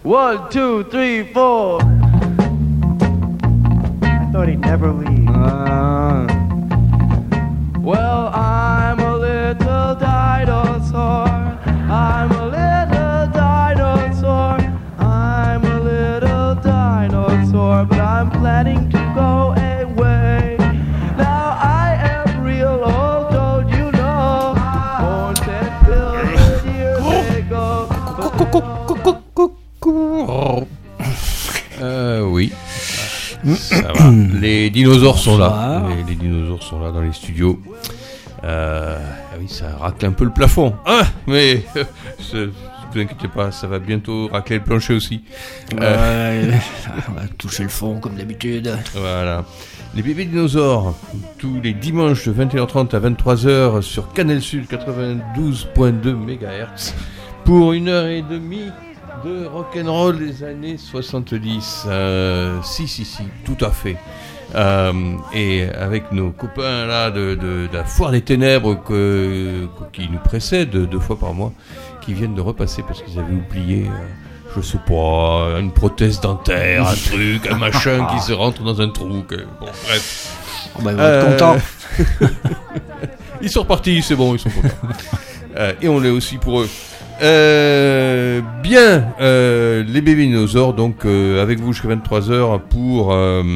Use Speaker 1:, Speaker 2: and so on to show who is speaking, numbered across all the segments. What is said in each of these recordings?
Speaker 1: 1, 2, 3, 4.
Speaker 2: I thought he'd never leave.
Speaker 1: Well, I'm a little dinosaur. I'm a little dinosaur. I'm a little dinosaur, but I'm planning to go away. Now I am real old, don't you know? Born 10 billion years ago.
Speaker 3: Oui. Ça va. Les dinosaures sont là. Les dinosaures sont là dans les studios. Oui, ça racle un peu le plafond. Mais ne vous inquiétez pas, ça va bientôt racler le plancher aussi.
Speaker 4: On va toucher le fond comme d'habitude.
Speaker 3: Voilà. Les bébés dinosaures, tous les dimanches de 21h30 à 23h sur Canal Sud 92.2 MHz pour 1h30 de rock'n'roll des années 70. Si, tout à fait. Et avec nos copains là de la Foire des Ténèbres qui nous précèdent 2 fois par mois, qui viennent de repasser parce qu'ils avaient oublié, je sais pas, une prothèse dentaire, un truc, un machin qui se rentre dans un trou. Bon, bref.
Speaker 4: Ils vont être contents.
Speaker 3: Ils sont repartis, c'est bon, ils sont contents. Et on l'est aussi pour eux. Les bébés dinosaures, donc avec vous jusqu'à 23h pour,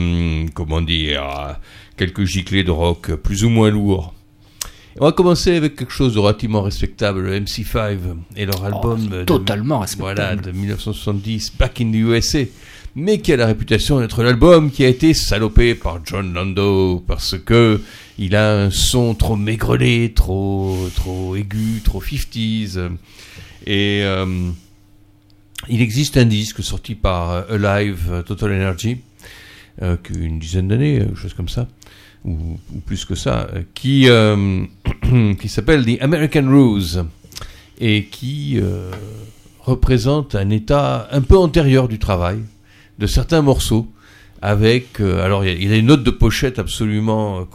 Speaker 3: quelques giclées de rock plus ou moins lourds. On va commencer avec quelque chose de relativement respectable, le MC5 et leur album
Speaker 4: totalement respectable.
Speaker 3: De 1970, Back in the USA, mais qui a la réputation d'être l'album qui a été salopé par John Lando parce que il a un son trop maigrelet, trop aigu, trop 50s. Et il existe un disque sorti par Alive Total Energy, une dizaine d'années, quelque chose comme ça, ou plus que ça, qui s'appelle The American Ruse, et qui représente un état un peu antérieur du travail de certains morceaux, avec... alors, il y a une note de pochette absolument,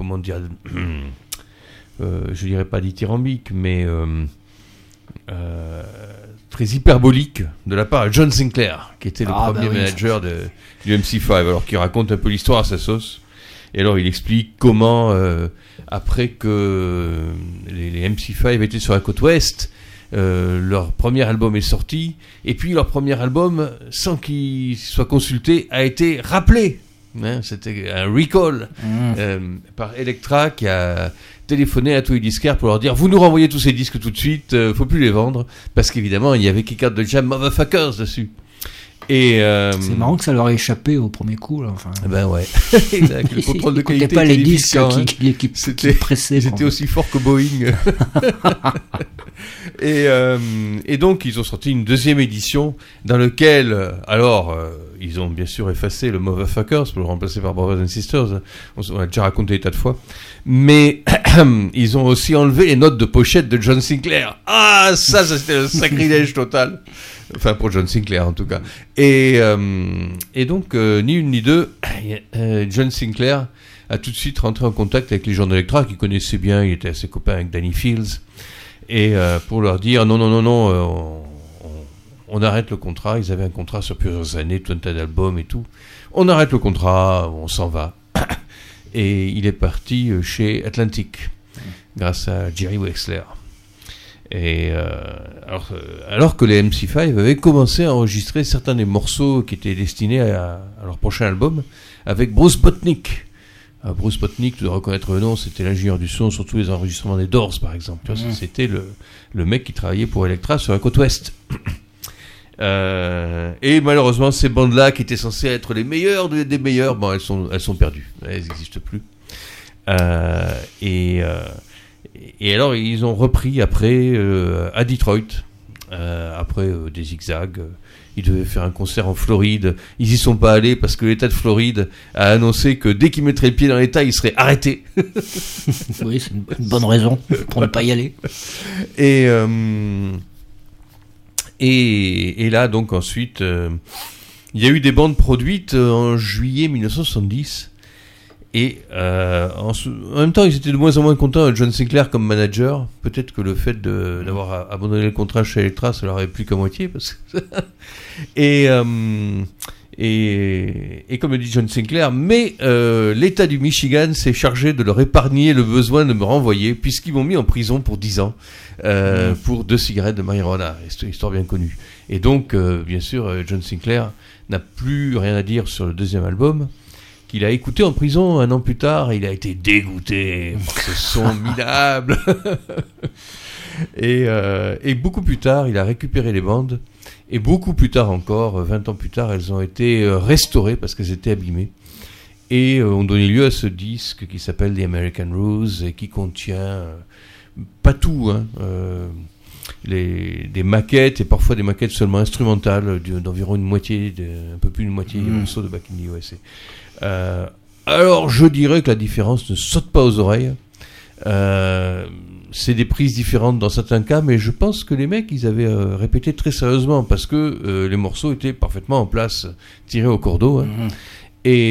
Speaker 3: je dirais pas dithyrambique, mais... très hyperbolique de la part de John Sinclair, qui était le premier manager du MC5, alors qu'il raconte un peu l'histoire à sa sauce. Et alors il explique comment, après que les MC5 étaient sur la côte ouest, leur premier album est sorti, et puis leur premier album, sans qu'il soit consulté, a été rappelé. C'était un recall par Elektra qui a téléphoné à tous les disquaires pour leur dire: vous nous renvoyez tous ces disques tout de suite, faut plus les vendre, parce qu'évidemment il y avait Kick Out the Jam Motherfuckers dessus. Et
Speaker 4: c'est marrant que ça leur ait échappé au premier coup là, enfin.
Speaker 3: Ben ouais. Le contrôle de qualité
Speaker 4: pas
Speaker 3: était
Speaker 4: les disques
Speaker 3: l'équipe
Speaker 4: qui pressaient.
Speaker 3: C'était aussi fort que Boeing. Et donc ils ont sorti une deuxième édition dans lequel ils ont bien sûr effacé le Motherfuckers pour le remplacer par Brothers and Sisters. On a déjà raconté des tas de fois. Mais ils ont aussi enlevé les notes de pochette de John Sinclair. Ça c'était un sacrilège total. Enfin, pour John Sinclair, en tout cas. Et donc, ni une ni deux, John Sinclair a tout de suite rentré en contact avec les gens d'Elektra, qu'il connaissait bien, il était assez copain avec Danny Fields, et pour leur dire, non, on arrête le contrat. Ils avaient un contrat sur plusieurs années, tout un tas d'albums et tout. On arrête le contrat, on s'en va. Et il est parti chez Atlantic, grâce à Jerry Wexler. Et alors que les MC5 avaient commencé à enregistrer certains des morceaux qui étaient destinés à leur prochain album avec Bruce Botnick. Bruce Botnick, tu dois reconnaître le nom, c'était l'ingénieur du son sur tous les enregistrements des Doors par exemple. C'était le mec qui travaillait pour Elektra sur la côte ouest. Et malheureusement ces bandes-là qui étaient censées être les meilleures des meilleures, elles sont perdues, elles n'existent plus. Et alors ils ont repris après à Detroit, après des zigzags. Ils devaient faire un concert en Floride. Ils y sont pas allés parce que l'État de Floride a annoncé que dès qu'ils mettraient le pied dans l'État, ils seraient arrêtés.
Speaker 4: Oui, c'est une bonne raison pour ne pas y aller.
Speaker 3: Et là donc ensuite, il y a eu des bandes produites en juillet 1970. Et en même temps, ils étaient de moins en moins contents avec John Sinclair comme manager. Peut-être que le fait d'avoir abandonné le contrat chez Elektra, ça leur avait plu qu'à moitié. Parce que et comme le dit John Sinclair, mais l'État du Michigan s'est chargé de leur épargner le besoin de me renvoyer, puisqu'ils m'ont mis en prison pour 10 ans pour 2 cigarettes de marijuana. Histoire bien connue. Et donc, bien sûr, John Sinclair n'a plus rien à dire sur le deuxième album, qu'il a écouté en prison 1 an plus tard, et il a été dégoûté par ce son minable. Et beaucoup plus tard, il a récupéré les bandes, et beaucoup plus tard encore, 20 ans plus tard, elles ont été restaurées parce qu'elles étaient abîmées, et ont donné lieu à ce disque qui s'appelle The American Rose, et qui contient, pas tout, hein, des maquettes, et parfois des maquettes seulement instrumentales, d'environ une moitié, un peu plus d'une moitié des morceaux de Back in the USA. Alors je dirais que la différence ne saute pas aux oreilles. C'est des prises différentes dans certains cas, mais je pense que les mecs, ils avaient répété très sérieusement, parce que les morceaux étaient parfaitement en place, tirés au cordeau, hein. Et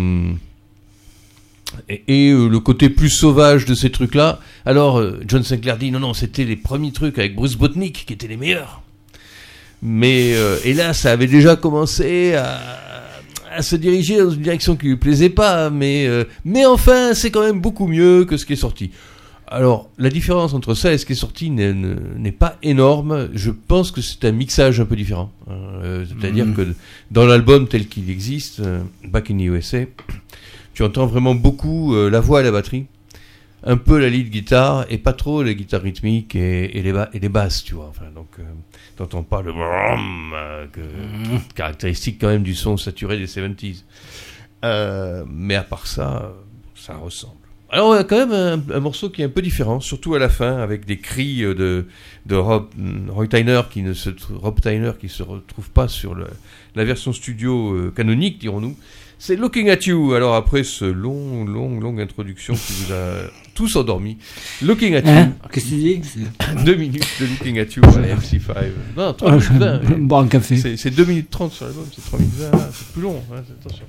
Speaker 3: le côté plus sauvage de ces trucs-là, alors John Sinclair dit non, c'était les premiers trucs avec Bruce Botnick qui étaient les meilleurs. Mais et là, ça avait déjà commencé à se diriger dans une direction qui lui plaisait pas, mais enfin, c'est quand même beaucoup mieux que ce qui est sorti. Alors, la différence entre ça et ce qui est sorti n'est pas énorme. Je pense que c'est un mixage un peu différent. C'est-à-dire que dans l'album tel qu'il existe, Back in the USA, tu entends vraiment beaucoup la voix et la batterie, un peu la lead guitare, et pas trop les guitares rythmiques et les basses, tu vois. Enfin, donc, t'entends pas le caractéristique quand même du son saturé des 70s. Mais à part ça, ça ressemble. Alors, il y a quand même un morceau qui est un peu différent, surtout à la fin, avec des cris de Rob Tyner qui ne se retrouve pas sur la version studio canonique, dirons-nous. C'est Looking at You. Alors après ce longue introduction qui vous a tous endormis, Looking at You.
Speaker 4: Qu'est-ce que tu dis?
Speaker 3: 2 minutes de Looking at You à la MC5. Non, 3 minutes 20.
Speaker 4: Boire un café.
Speaker 3: C'est 2 minutes 30 sur l'album, c'est 3 minutes 20. C'est plus long, hein, attention.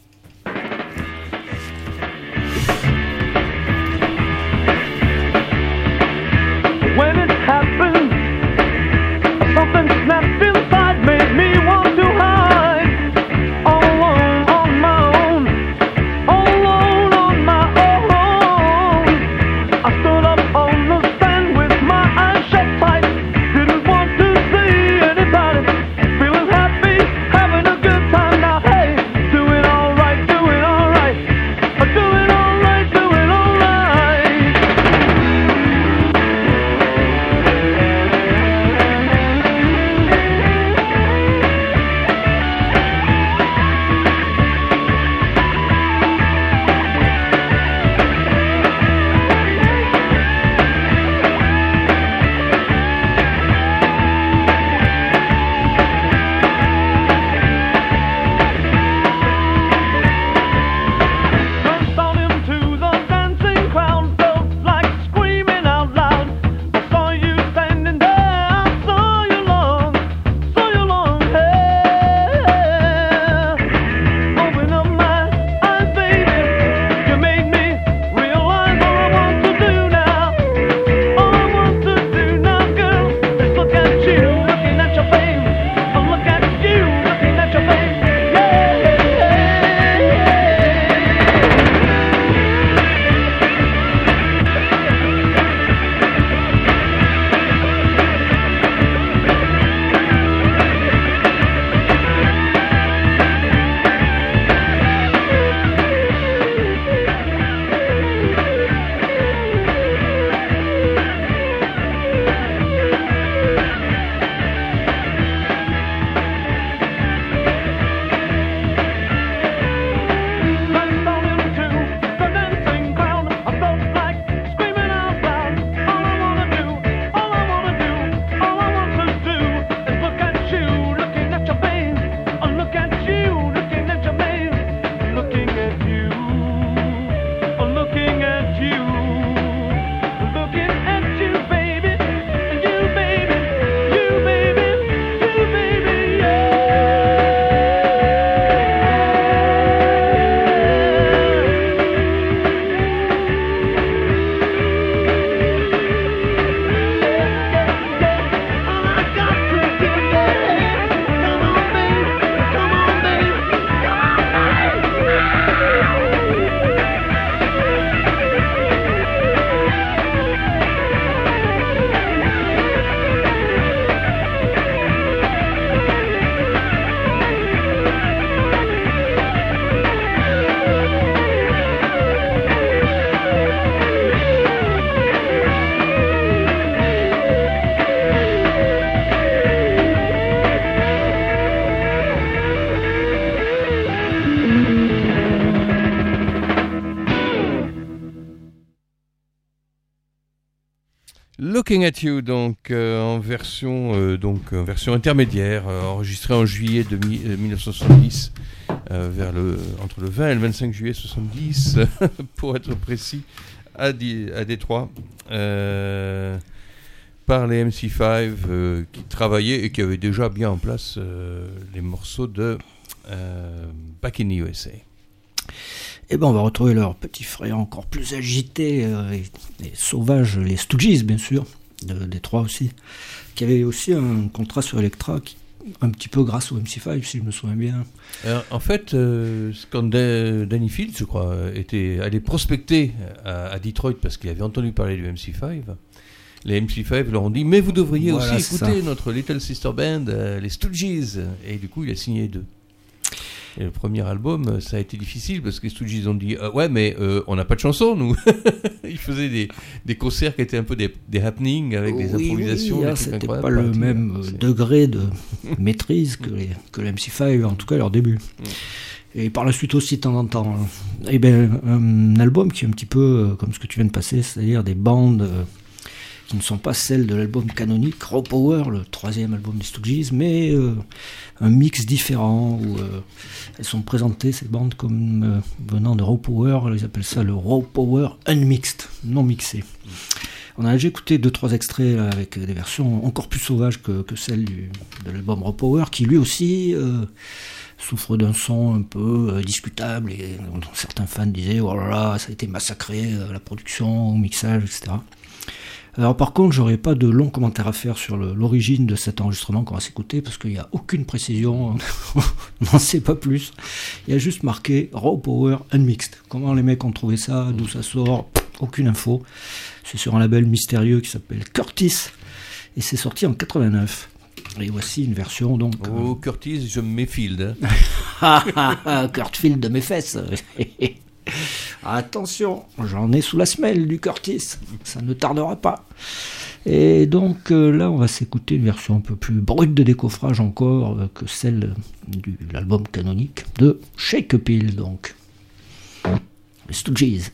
Speaker 1: When it happened, something snapped inside, made me want to hide. All alone on my own, all alone on my own. I stood up on the stand with my eyes shut tight. Didn't want to see anybody. Feeling happy, having a good time now. Hey, do it all.
Speaker 3: Looking at You, donc en version intermédiaire, enregistrée en juillet 1970, entre le 20 et le 25 juillet 70, pour être précis, à Détroit, par les MC5 qui travaillaient et qui avaient déjà bien en place les morceaux de Back in the USA.
Speaker 4: Et ben on va retrouver leur petit frère encore plus agité et sauvage, les Stooges bien sûr, de Détroit aussi, qui avait aussi un contrat sur Elektra, un petit peu grâce au MC5 si je me souviens bien.
Speaker 3: En fait, quand Danny Fields, je crois, allait prospecter à Detroit parce qu'il avait entendu parler du MC5, les MC5 leur ont dit mais vous devriez aussi écouter notre Little Sister Band, les Stooges, et du coup il a signé 2. Et le premier album, ça a été difficile parce que les Stooges ont dit ouais, mais on n'a pas de chansons, nous. Ils faisaient des concerts qui étaient un peu des happenings avec des improvisations.
Speaker 4: Oui, c'était pas le même degré de maîtrise que les MC5, en tout cas à leur début. Et par la suite aussi, de temps en temps. Et ben, un album qui est un petit peu comme ce que tu viens de passer, c'est-à-dire des bandes qui ne sont pas celles de l'album canonique Raw Power, le 3e album des Stooges, mais un mix différent où elles sont présentées, ces bandes, comme venant de Raw Power. Ils appellent ça le Raw Power Unmixed, non mixé. On a déjà écouté 2-3 extraits là, avec des versions encore plus sauvages que celles de l'album Raw Power, qui lui aussi souffre d'un son un peu discutable, et dont certains fans disaient oh là là, ça a été massacré, la production, au mixage, etc. Alors par contre, j'aurais pas de longs commentaires à faire sur l'origine de cet enregistrement qu'on va s'écouter, parce qu'il n'y a aucune précision, on n'en sait pas plus. Il y a juste marqué Raw Power Unmixed. Comment les mecs ont trouvé ça, d'où ça sort, aucune info. C'est sur un label mystérieux qui s'appelle Curtis, et c'est sorti en 89. Et voici une version donc...
Speaker 3: Oh, Curtis, je me méfield.
Speaker 4: Kurt Field de mes fesses. Attention, j'en ai sous la semelle du Curtis, ça ne tardera pas. Et donc là, on va s'écouter une version un peu plus brute de décoffrage encore que celle de l'album canonique de Shake a Pill, donc. Les Stooges.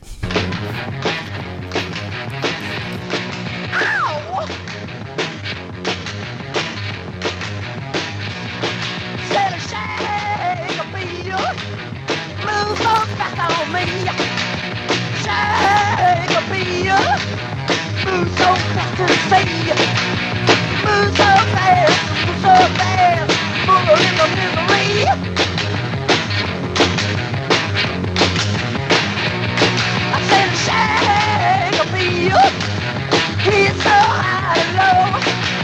Speaker 2: Move so fast to see. Move so fast, full in the misery. I said shake a feel. He's so high and low.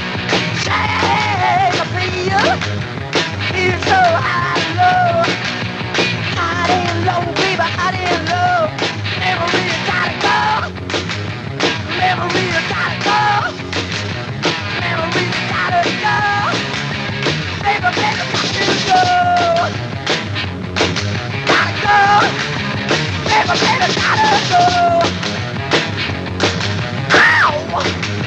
Speaker 2: Shake a feel. He's so high and low. High and low, baby, high and low. Never really gotta go. Never really gotta go. Never really gotta go. Never really gotta go. Gotta go. Never really gotta go. Ow!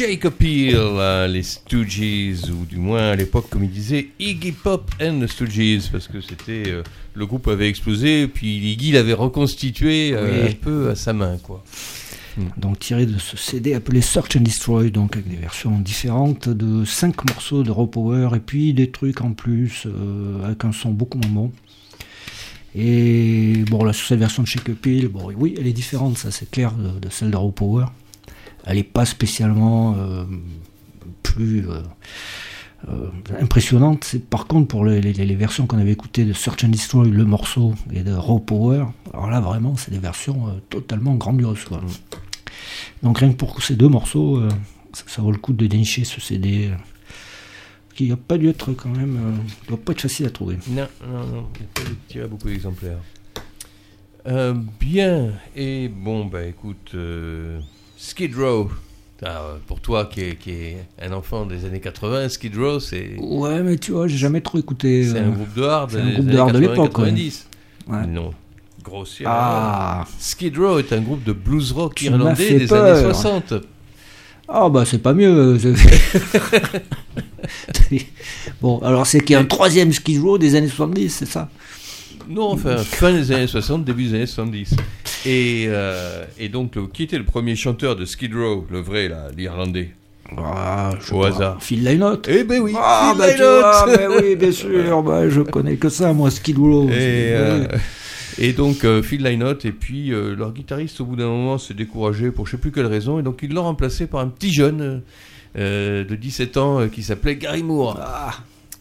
Speaker 3: Shake Appeal, les Stooges, ou du moins à l'époque, comme il disait, Iggy Pop and the Stooges, parce que c'était le groupe avait explosé, puis Iggy l'avait reconstitué un peu à sa main, quoi.
Speaker 4: Donc tiré de ce CD appelé Search and Destroy, donc avec des versions différentes de 5 morceaux de Raw Power et puis des trucs en plus avec un son beaucoup moins bon. Et bon, là sur cette version de Shake Appeal, bon oui, elle est différente, ça c'est clair, de celle de Raw Power. Elle n'est pas spécialement plus impressionnante. C'est, par contre, pour les versions qu'on avait écoutées de Search and Destroy, le morceau, et de Raw Power, alors là vraiment c'est des versions totalement grandioses, quoi. Donc rien que pour ces deux morceaux, ça vaut le coup de dénicher ce CD qui n'a pas dû être quand même, doit pas être facile à trouver.
Speaker 3: Non, il n'a pas tiré beaucoup d'exemplaires. Bien, et bon, bah écoute, Skid Row. Pour toi qui est un enfant des années 80, Skid Row, c'est...
Speaker 4: Ouais, mais tu vois, j'ai jamais trop écouté...
Speaker 3: C'est un groupe de hard,
Speaker 4: c'est un groupe de hard de l'époque,
Speaker 3: 90.
Speaker 4: Ouais.
Speaker 3: Non, grossière.
Speaker 4: Ah.
Speaker 3: Skid Row est un groupe de blues rock
Speaker 4: Tu m'as
Speaker 3: irlandais
Speaker 4: fait
Speaker 3: des
Speaker 4: peur.
Speaker 3: années 60.
Speaker 4: Ah bah c'est pas mieux. Bon, alors c'est qu'il y a un troisième Skid Row des années 70, c'est ça?
Speaker 3: Non, enfin, fin des années 60, début des années 70. Et donc, qui était le premier chanteur de Skid Row, le vrai, là, l'Irlandais? Au hasard.
Speaker 4: Phil Lynott.
Speaker 3: Eh ben oui,
Speaker 4: Ah
Speaker 3: Phil
Speaker 4: bah tu
Speaker 3: Lynott.
Speaker 4: vois, bah oui, bien sûr, bah, je connais que ça, moi, Skid Row.
Speaker 3: Et donc, Phil Lynott, et puis leur guitariste, au bout d'un moment, s'est découragé pour je sais plus quelle raison, et donc ils l'ont remplacé par un petit jeune de 17 ans qui s'appelait Gary Moore.
Speaker 4: Ah.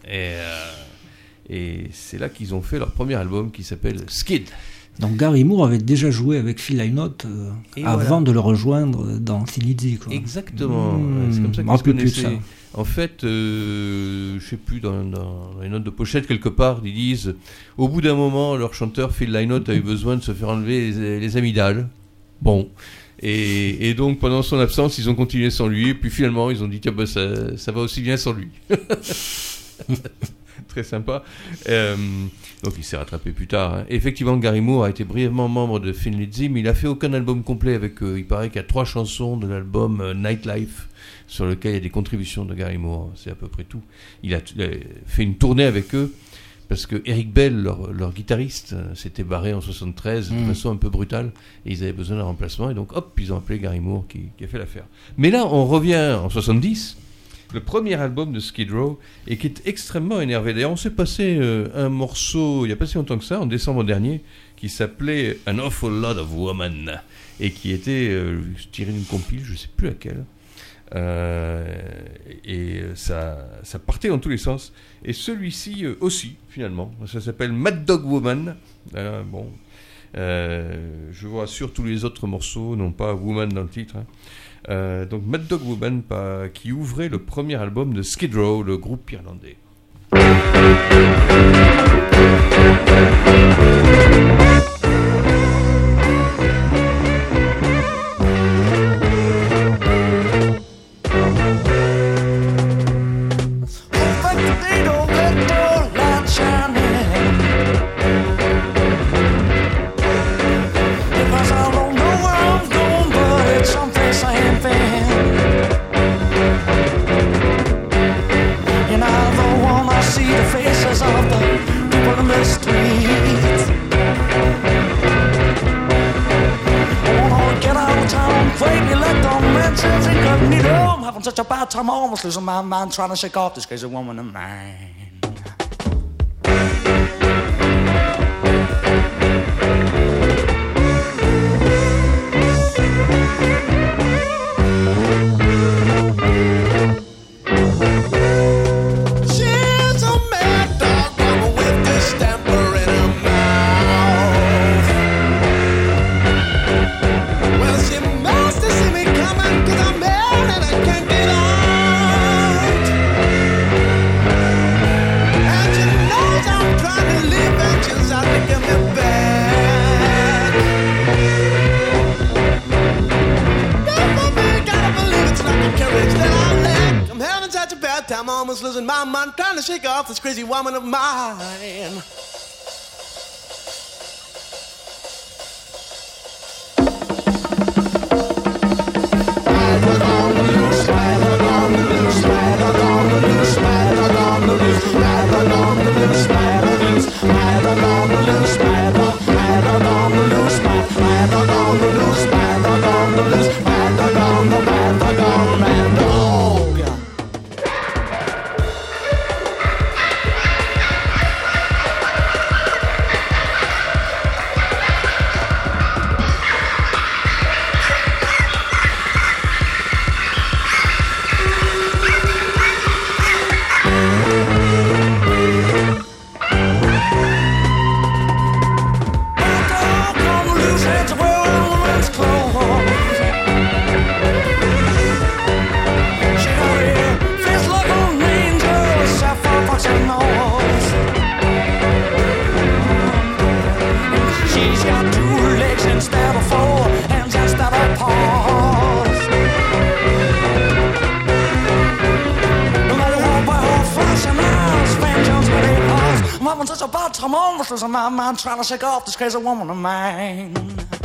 Speaker 3: Et c'est là qu'ils ont fait leur premier album qui s'appelle Skid.
Speaker 4: Donc Gary Moore avait déjà joué avec Phil Lynott avant
Speaker 3: voilà.
Speaker 4: de le rejoindre dans Thin Lizzy, quoi.
Speaker 3: Exactement. C'est comme ça qu'ils se connaissaient. En fait, je sais plus, dans les notes de pochette quelque part, ils disent au bout d'un moment, leur chanteur Phil Lynott a eu besoin de se faire enlever les amygdales. Bon. Et donc pendant son absence, ils ont continué sans lui. Et puis finalement, ils ont dit tiens, bah, ça va aussi bien sans lui. Très sympa. Donc il s'est rattrapé plus tard. Hein. Effectivement, Gary Moore a été brièvement membre de Thin Lizzy, mais il a fait aucun album complet avec eux. Il paraît qu'il y a 3 chansons de l'album Nightlife sur lequel il y a des contributions de Gary Moore. C'est à peu près tout. Il a fait une tournée avec eux parce que Eric Bell, leur guitariste, s'était barré en 73 de façon un peu brutale et ils avaient besoin d'un remplacement. Et donc hop, ils ont appelé Gary Moore qui a fait l'affaire. Mais là, on revient en 70. Le premier album de Skid Row, et qui est extrêmement énervé. D'ailleurs, on s'est passé un morceau, il n'y a pas si longtemps que ça, en décembre dernier, qui s'appelait An Awful Lot of Woman, et qui était tiré d'une compile, je ne sais plus laquelle. Et ça partait dans tous les sens. Et celui-ci aussi, finalement. Ça s'appelle Mad Dog Woman. Bon, je vous rassure, tous les autres morceaux n'ont pas Woman dans le titre. Hein. Donc Mad Dog Woman qui ouvrait le premier album de Skid Row, le groupe irlandais.
Speaker 2: Such a bad time, I'm almost losing my mind trying to shake off this crazy woman of mine. She's a mad dog woman with this temper in her mouth. Well, she must have seen me coming 'cause I'm mad and I can't get out. And she knows I'm trying to leave and she's out to get me back. Don't me, gotta believe it's not the courage that I lack. I'm having such a bad time, almost losing my mind, trying to shake off this crazy woman of mine. I was on the loose,
Speaker 5: having such a bad time on. This is a madman trying to shake off this crazy woman of mine.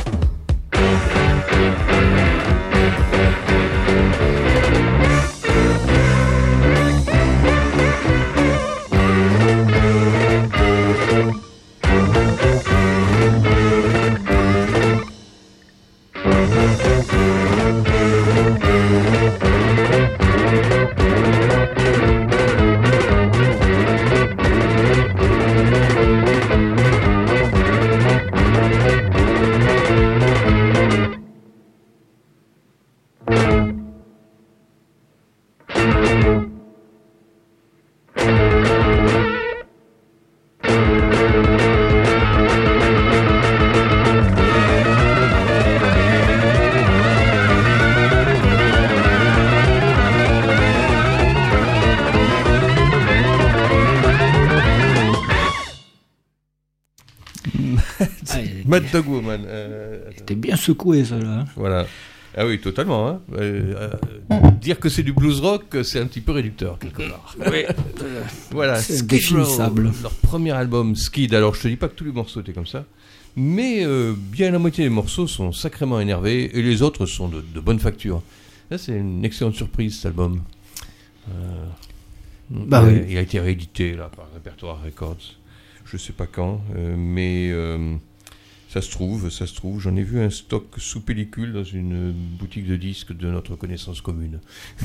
Speaker 3: Mad Dog Woman.
Speaker 4: T'es bien secoué, ça, là.
Speaker 3: Voilà. Ah oui, totalement. Hein. Dire que c'est du blues rock, c'est un petit peu réducteur, quelque part. Oui. Voilà,
Speaker 4: c'est
Speaker 3: Skid
Speaker 4: définissable.
Speaker 3: Row, leur premier album, Skid. Alors, je te dis pas que tous les morceaux étaient comme ça, mais bien la moitié des morceaux sont sacrément énervés, et les autres sont de bonne facture. Là, c'est une excellente surprise, cet album.
Speaker 4: Oui.
Speaker 3: Il a été réédité là, par Repertoire Records. Je sais pas quand, mais ça se trouve. J'en ai vu un stock sous pellicule dans une boutique de disques de notre connaissance commune.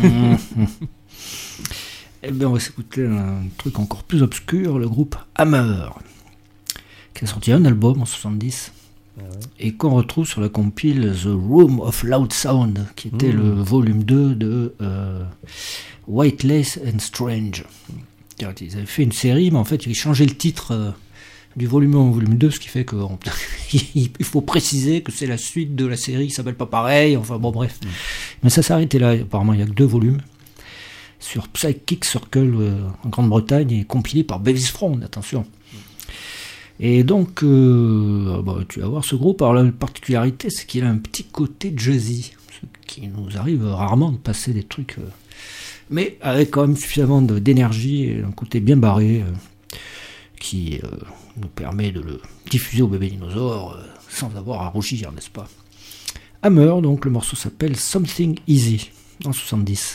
Speaker 4: Eh bien, on va s'écouter un truc encore plus obscur, le groupe Hammer, qui a sorti un album en 70 et qu'on retrouve sur la compile The Room of Loud Sound, qui était le volume 2 de White Lace and Strange. Ils avaient fait une série, mais en fait, ils changeaient le titre du volume 1 au volume 2, ce qui fait qu'il faut préciser que c'est la suite de la série, qui s'appelle pas pareil, enfin bon, bref. Mais ça s'est arrêté là, apparemment, il n'y a que 2 volumes, sur Psychic Circle en Grande-Bretagne, et compilé par Bevis Front, attention. Et donc, tu vas voir ce groupe, alors la particularité, c'est qu'il a un petit côté jazzy, ce qui nous arrive rarement de passer des trucs... mais avec quand même suffisamment d'énergie et un côté bien barré qui nous permet de le diffuser au bébé dinosaure sans avoir à rougir, n'est-ce pas? Hammer, donc le morceau s'appelle Something Easy, en 70.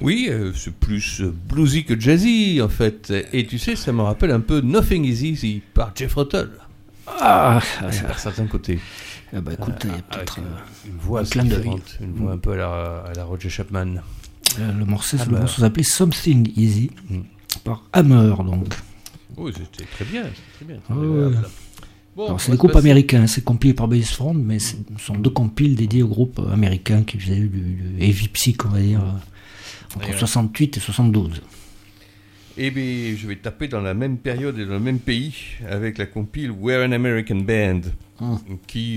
Speaker 3: Oui, c'est plus bluesy que jazzy en fait. Et tu sais, ça me rappelle un peu Nothing Is Easy par Jeff Russell. C'est par certains côtés.
Speaker 4: Ah bah écoute, il y a peut-être
Speaker 3: une voix
Speaker 4: un
Speaker 3: assez
Speaker 4: clin d'œil.
Speaker 3: différente, une voix un peu à la Roger Chapman.
Speaker 4: Le morceau s'appelait Something Easy par Hammer, donc.
Speaker 3: Oui, c'était très bien.
Speaker 4: Ouais.
Speaker 3: Bon,
Speaker 4: Alors, c'est des groupes américains, c'est compilé par Basefront, mais ce sont 2 compiles dédiés aux groupes américains qui faisaient du heavy psych, on va dire, entre 68 et 72.
Speaker 3: Eh bien, je vais taper dans la même période et dans le même pays avec la compile We're an American Band, qui,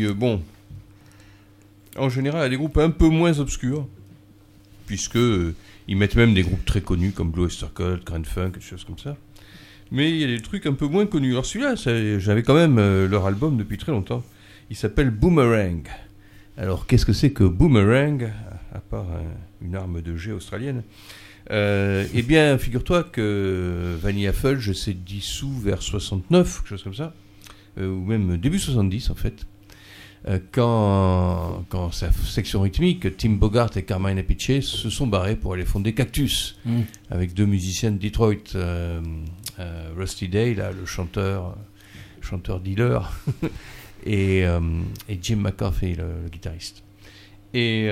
Speaker 3: en général, a des groupes un peu moins obscurs, puisque ils mettent même des groupes très connus comme Blue Oyster Cult, Grand Funk, des choses comme ça. Mais il y a des trucs un peu moins connus. Alors celui-là, j'avais quand même leur album depuis très longtemps. Il s'appelle Boomerang. Alors qu'est-ce que c'est que Boomerang, à part une arme de jet australienne? Eh bien, figure-toi que Vanilla Fudge s'est dissous vers 69, quelque chose comme ça, ou même début 70 en fait, quand sa section rythmique, Tim Bogart et Carmine Appice, se sont barrés pour aller fonder Cactus, avec 2 musiciens de Detroit, Rusty Day, là, le chanteur dealer, et Jim McCarthy, le guitariste. Et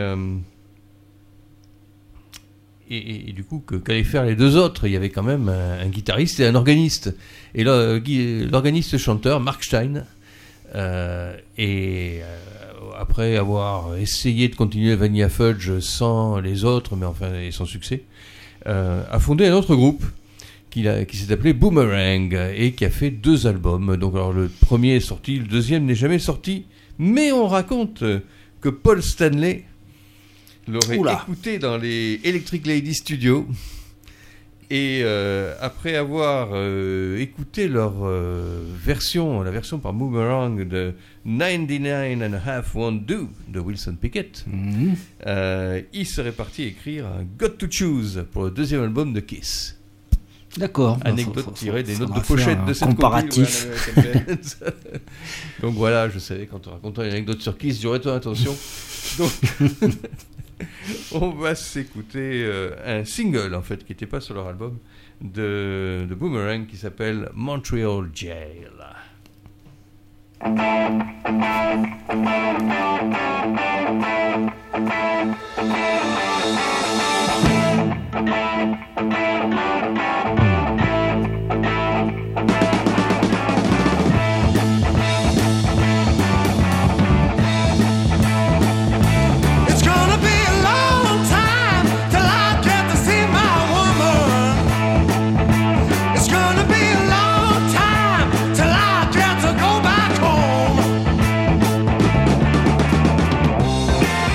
Speaker 3: du coup, qu'allaient faire les 2 autres? Il y avait quand même un guitariste et un organiste. Et l'organiste chanteur, Mark Stein, après avoir essayé de continuer Vanilla Fudge sans les autres, mais enfin, et sans succès, a fondé un autre groupe qui s'est appelé Boomerang et qui a fait 2 albums. Donc, alors, le premier est sorti, le deuxième n'est jamais sorti, mais on raconte que Paul Stanley l'aurait écouté dans les Electric Lady Studios, et après avoir écouté leur version, la version par Boomerang de 99 and a Half Won't Do de Wilson Pickett, il serait parti écrire Got to Choose pour le 2e album de Kiss.
Speaker 4: D'accord.
Speaker 3: Anecdote tirée des notes de pochette de cette
Speaker 4: comparatif.
Speaker 3: Donc voilà, je savais quand on racontait une anecdote sur Kiss, j'aurais ton attention. Donc on va s'écouter un single en fait qui n'était pas sur leur album de Boomerang qui s'appelle Montreal Jail.
Speaker 2: Go back home.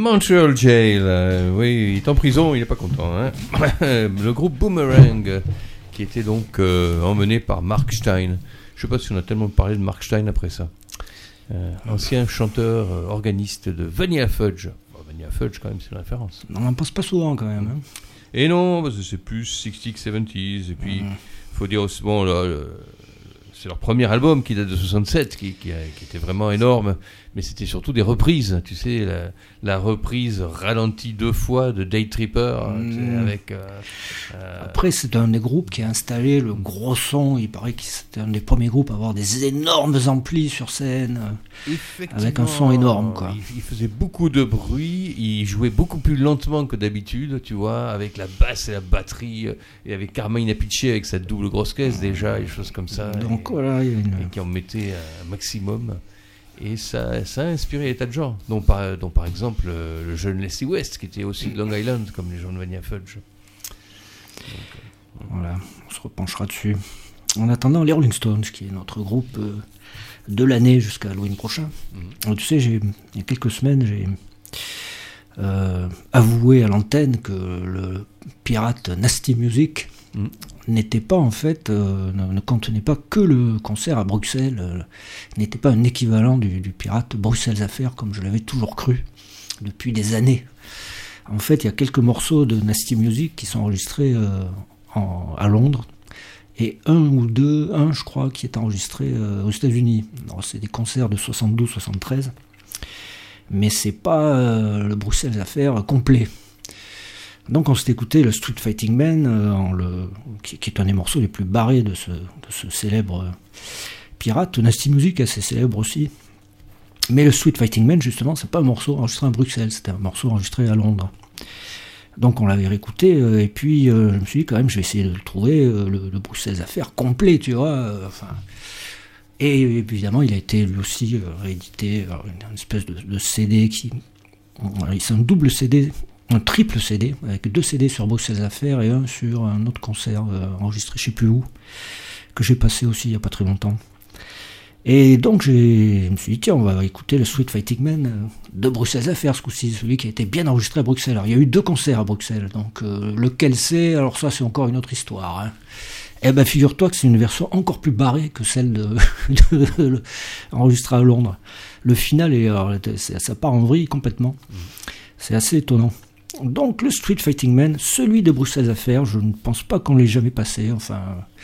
Speaker 3: Montreal Jail, oui, il est en prison, il n'est pas content. Hein. Le groupe Boomerang, qui était donc emmené par Mark Stein. Je ne sais pas si on a tellement parlé de Mark Stein après ça. Ancien chanteur, organiste de Vanilla Fudge. Bon, Vanilla Fudge, quand même, c'est une référence.
Speaker 4: On n'en pense pas souvent, quand même. Hein.
Speaker 3: Et non, parce que c'est plus 60s, 70s. Et puis, il faut dire aussi, bon, là, c'est leur premier album qui date de 67, qui était vraiment énorme. Mais c'était surtout des reprises. Tu sais, la reprise ralentie 2 fois de Day Tripper. Tu sais, avec,
Speaker 4: Après, c'est un des groupes qui a installé le gros son. Il paraît que c'était un des premiers groupes à avoir des énormes amplis sur scène. Avec un son énorme, quoi.
Speaker 3: Il faisait beaucoup de bruit. Il jouait beaucoup plus lentement que d'habitude, tu vois, avec la basse et la batterie. Et avec Carmine Appice avec sa double grosse caisse, déjà, et des choses comme ça.
Speaker 4: Donc voilà, il y a
Speaker 3: et qui en mettait un maximum. Et ça a inspiré des tas de gens, dont par exemple le jeune Leslie West, qui était aussi de Long Island, comme les gens de Vanilla Fudge.
Speaker 4: Voilà, on se repenchera dessus. En attendant, les Rolling Stones, qui est notre groupe de l'année jusqu'à Halloween prochain. Tu sais, il y a quelques semaines, j'ai avoué à l'antenne que le pirate Nasty Music n'était pas en fait, ne contenait pas que le concert à Bruxelles, n'était pas un équivalent du pirate Bruxelles Affair comme je l'avais toujours cru depuis des années. En fait, il y a quelques morceaux de Nasty Music qui sont enregistrés à Londres et un je crois qui est enregistré aux États-Unis. Alors, c'est des concerts de 72-73, mais c'est pas le Bruxelles Affair complet. Donc on s'est écouté le Street Fighting Man, qui est un des morceaux les plus barrés de ce célèbre pirate. Nasty Music est assez célèbre aussi. Mais le Street Fighting Man, justement, c'est pas un morceau enregistré à Bruxelles, c'était un morceau enregistré à Londres. Donc on l'avait réécouté, et puis je me suis dit quand même, je vais essayer de le trouver, le Bruxelles Affair complet, tu vois. Et évidemment, il a été lui aussi réédité, une espèce de CD c'est un double CD. Un triple CD, avec 2 CD sur Bruxelles Affair et un sur un autre concert enregistré je sais plus où, que j'ai passé aussi il n'y a pas très longtemps. Et donc je me suis dit, tiens, on va écouter le Street Fighting Man de Bruxelles Affair ce coup-ci, celui qui a été bien enregistré à Bruxelles. Alors il y a eu 2 concerts à Bruxelles, donc lequel c'est, alors ça c'est encore une autre histoire. Hein. Eh ben figure-toi que c'est une version encore plus barrée que celle enregistrée à Londres. Le final, ça part en vrille complètement. C'est assez étonnant. Donc le Street Fighting Man, celui de Bruxelles Affair, je ne pense pas qu'on l'ait jamais passé. Enfin,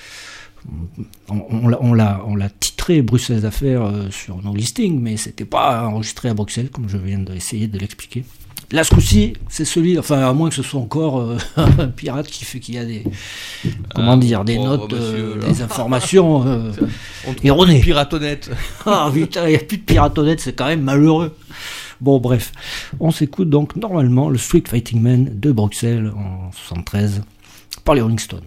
Speaker 4: on l'a titré Bruxelles Affair sur nos listings, mais c'était pas enregistré à Bruxelles, comme je viens d'essayer de l'expliquer. Là, ce coup-ci, c'est celui, enfin, à moins que ce soit encore un pirate qui a des, des notes, des informations erronées.
Speaker 3: Piratonnette.
Speaker 4: Ah putain, il n'y a plus de piratonnette, c'est quand même malheureux. Bon, bref, on s'écoute donc normalement le Street Fighting Man de Bruxelles en 73 par les Rolling Stones.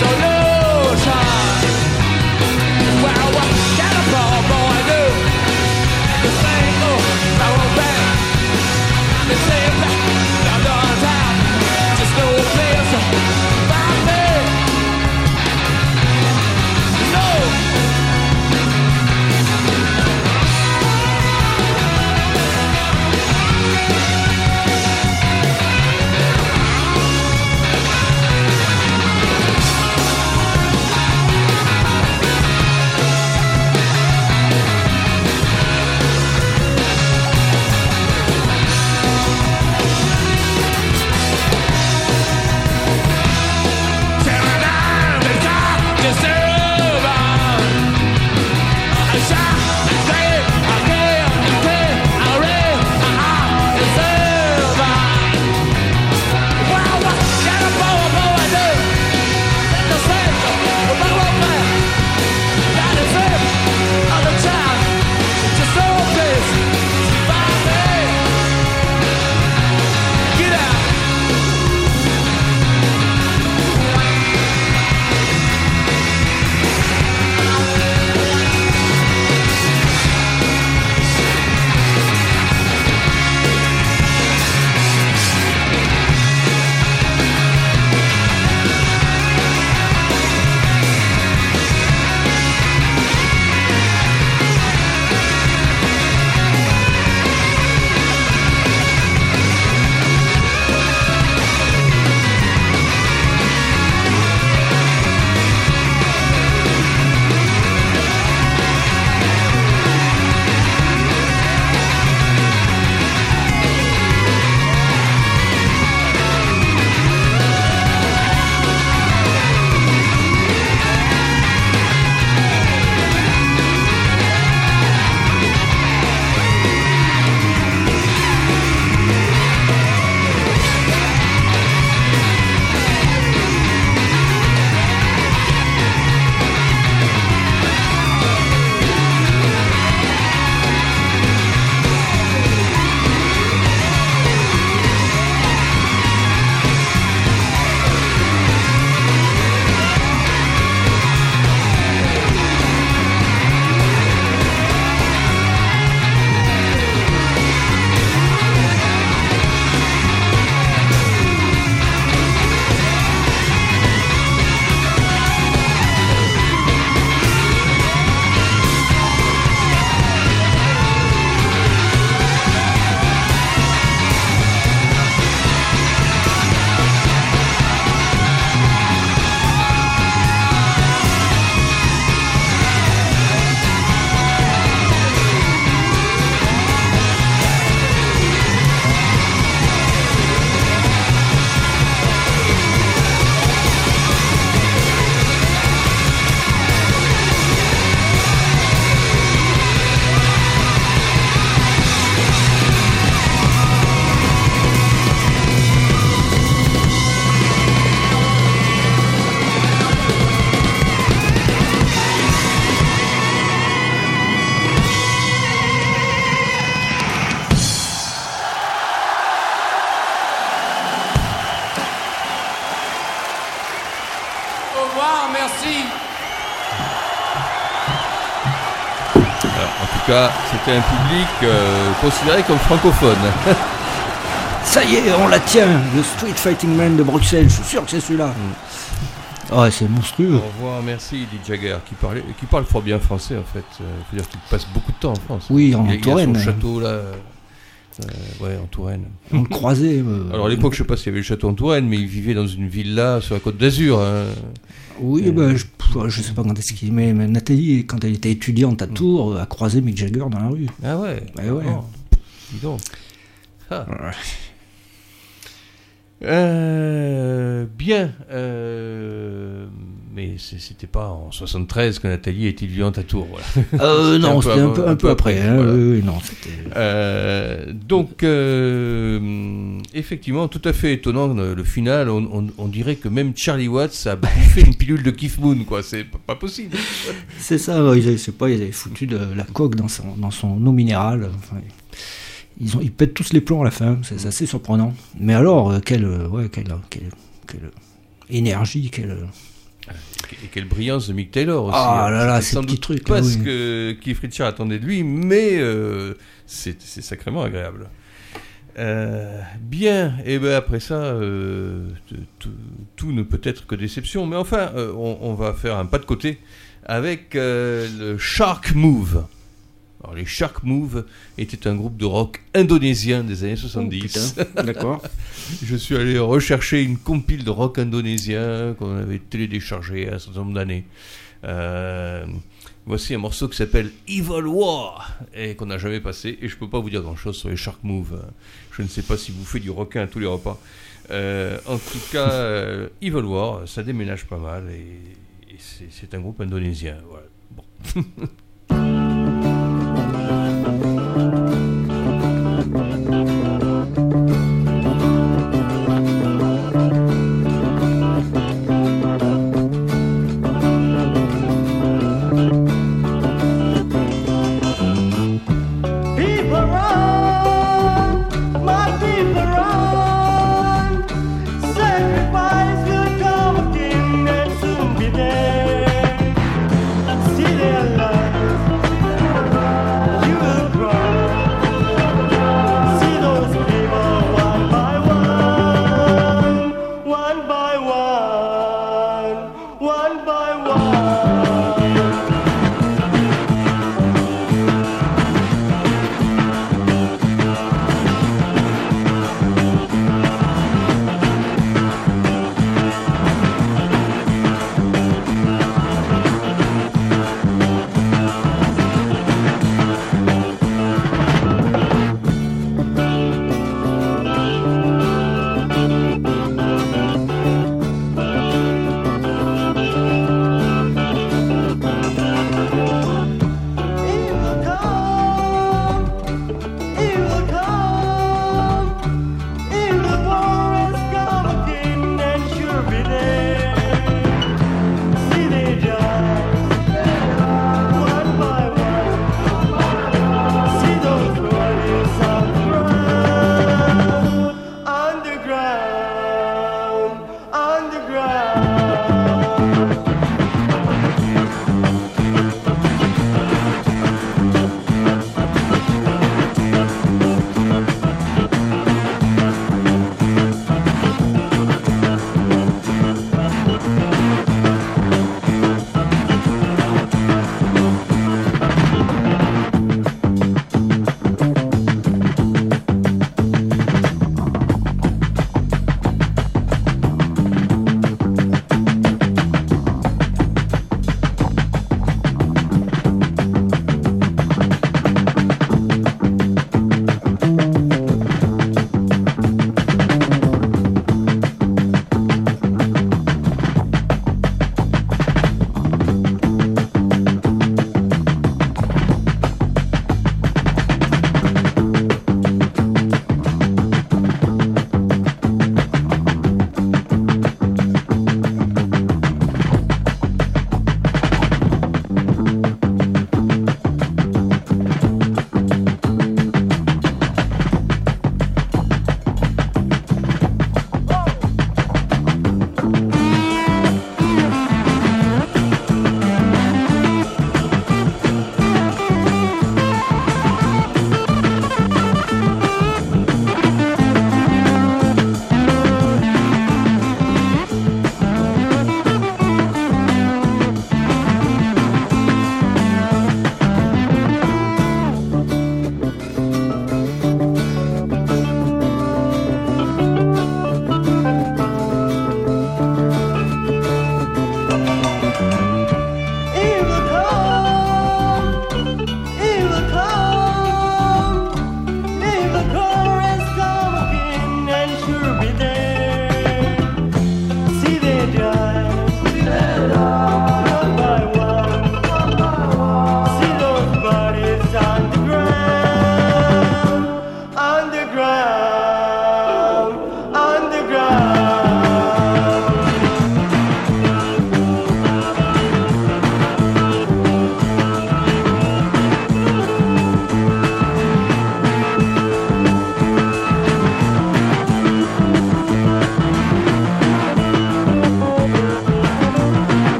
Speaker 2: Well, what kind of poor boy do?
Speaker 6: merci.
Speaker 3: Alors, en tout cas, c'était un public considéré comme francophone.
Speaker 4: Ça y est, on la tient. Le Street Fighting Man de Bruxelles. Je suis sûr que c'est celui-là. Oh, c'est monstrueux.
Speaker 3: Au revoir, merci Eddie Jagger, qui parle fort bien français en fait. Il faut dire qu'il passe beaucoup de temps en France.
Speaker 4: Oui, en
Speaker 3: il a
Speaker 4: Touraine.
Speaker 3: son château là. Ouais, en Touraine.
Speaker 4: On le croisait.
Speaker 3: Alors à l'époque, je sais pas s'il y avait le château en Touraine, mais il vivait dans une villa sur la côte d'Azur. Hein.
Speaker 4: Oui, je sais pas quand est-ce qu'il. Mais Nathalie, quand elle était étudiante à Tours, a croisé Mick Jagger dans la rue.
Speaker 3: Ah ouais.
Speaker 4: Ouais.
Speaker 3: Oh, dis donc. Ah.
Speaker 4: Ouais.
Speaker 3: Bien, mais c'était pas en 73 que Nathalie était étudiante à Tours. Voilà.
Speaker 4: Non, c'était un peu après. Hein,
Speaker 3: voilà.
Speaker 4: oui, non, c'était...
Speaker 3: Donc, effectivement, tout à fait étonnant, le final, on dirait que même Charlie Watts a bouffé une pilule de Keith Moon, quoi. C'est pas possible.
Speaker 4: C'est ça, ils avaient foutu de la coke dans son eau minérale. Enfin, ils pètent tous les plombs à la fin, c'est assez surprenant. Mais alors, quelle énergie,
Speaker 3: Et quelle brillance de Mick Taylor aussi.
Speaker 4: Ah là là,
Speaker 3: c'est
Speaker 4: ces petits trucs.
Speaker 3: Pas
Speaker 4: oui.
Speaker 3: ce que Keith Richards attendait de lui, mais c'est sacrément agréable. Bien, et ben après ça, tout ne peut être que déception. Mais enfin, on va faire un pas de côté avec le Shark Move. Alors, les Shark Move étaient un groupe de rock indonésien des années 70.
Speaker 4: Oh, d'accord.
Speaker 3: Je suis allé rechercher une compile de rock indonésien qu'on avait téléchargé à un certain nombre d'années. Voici un morceau qui s'appelle Evil War et qu'on n'a jamais passé. Et je peux pas vous dire grand-chose sur les Shark Move. Je ne sais pas si vous faites du requin à tous les repas. En tout cas, Evil War, ça déménage pas mal et c'est un groupe indonésien. Voilà. Bon.
Speaker 2: Sacrifice will come again and soon be there. See their love.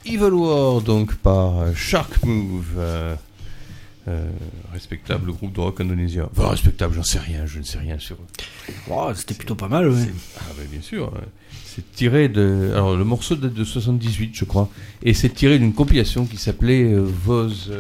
Speaker 3: Evil War, donc par Shark Move, respectable groupe de rock indonésien. Enfin, respectable, je ne sais rien sur eux.
Speaker 4: Oh, c'était plutôt pas mal, oui.
Speaker 3: Bien sûr. C'est tiré de. Alors, le morceau date de 78, je crois, et c'est tiré d'une compilation qui s'appelait Those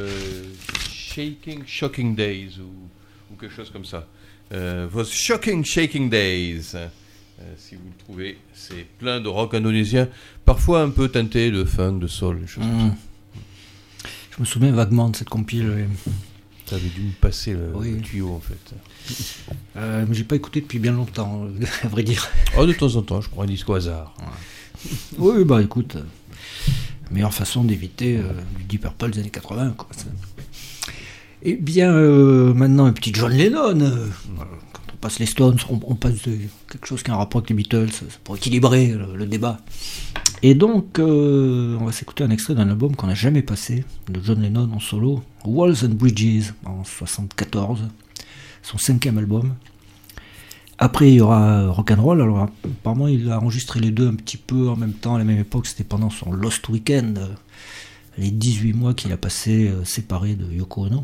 Speaker 3: Shocking Days, ou quelque chose comme ça. Those Shaking Days. Si vous le trouvez, c'est plein de rock indonésien, parfois un peu teinté de funk, de soul, des choses comme ça.
Speaker 4: Je me souviens vaguement de cette compile.
Speaker 3: Ça avait dû me passer le tuyau, en fait.
Speaker 4: Mais j'ai pas écouté depuis bien longtemps, à vrai dire.
Speaker 3: Oh, de temps en temps, je prends un disque au hasard.
Speaker 4: Ouais. Oui, bah écoute, meilleure façon d'éviter du Deep Purple des années 80, quoi. Eh bien, maintenant, un petit John Lennon. Quand on passe les Stones, on passe de quelque chose qui a un rapport avec les Beatles, pour équilibrer le débat. Et donc, on va s'écouter un extrait d'un album qu'on n'a jamais passé, de John Lennon en solo, Walls and Bridges, en 1974, son 5e album. Après, il y aura Rock'n'Roll. Alors, apparemment, il a enregistré les deux un petit peu en même temps, à la même époque. C'était pendant son Lost Weekend, les 18 mois qu'il a passé séparé de Yoko Ono,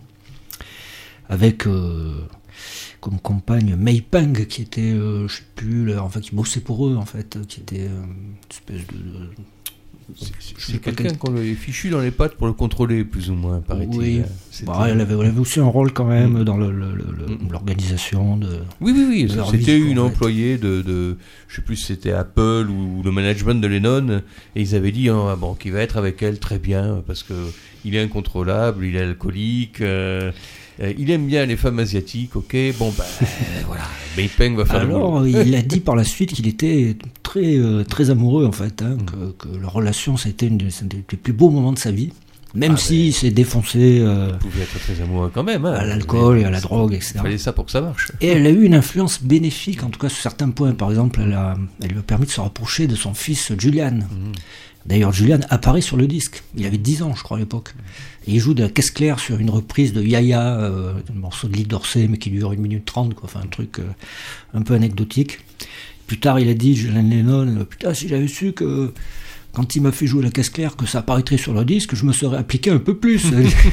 Speaker 4: avec comme compagne May Pang, qui était, je sais plus, enfin qui bossait pour eux en fait, qui était une espèce de
Speaker 3: c'est quelqu'un qu'on lui fichu dans les pattes pour le contrôler, plus ou moins, paraît-il.
Speaker 4: Oui, elle avait aussi un rôle quand même dans l'organisation de.
Speaker 3: Oui,
Speaker 4: de
Speaker 3: c'était
Speaker 4: vie,
Speaker 3: une
Speaker 4: en fait.
Speaker 3: employée de, je sais plus si c'était Apple ou le management de Lennon, et ils avaient dit qu'il va être avec elle très bien parce que il est incontrôlable, il est alcoolique. Il aime bien les femmes asiatiques, ok. Bon, voilà. May Pang va faire le boulot.
Speaker 4: Alors, il a dit par la suite qu'il était très amoureux, en fait, que leur relation, c'était un des plus beaux moments de sa vie. Même s'il s'est défoncé
Speaker 3: Il pouvait être très amoureux quand même.
Speaker 4: à l'alcool et à la drogue, etc.
Speaker 3: Il fallait ça pour que ça marche.
Speaker 4: Et elle a eu une influence bénéfique, en tout cas sur certains points. Par exemple, elle lui a permis de se rapprocher de son fils Julian. D'ailleurs, Julian apparaît sur le disque. Il avait 10 ans, je crois, à l'époque. Et il joue de la caisse claire sur une reprise de Yaya, un morceau de Lee Dorsey, mais qui dure 1 minute 30, quoi. Enfin, un truc un peu anecdotique. Plus tard, il a dit, John Lennon, putain, si j'avais su que, quand il m'a fait jouer la caisse claire, que ça apparaîtrait sur le disque, je me serais appliqué un peu plus.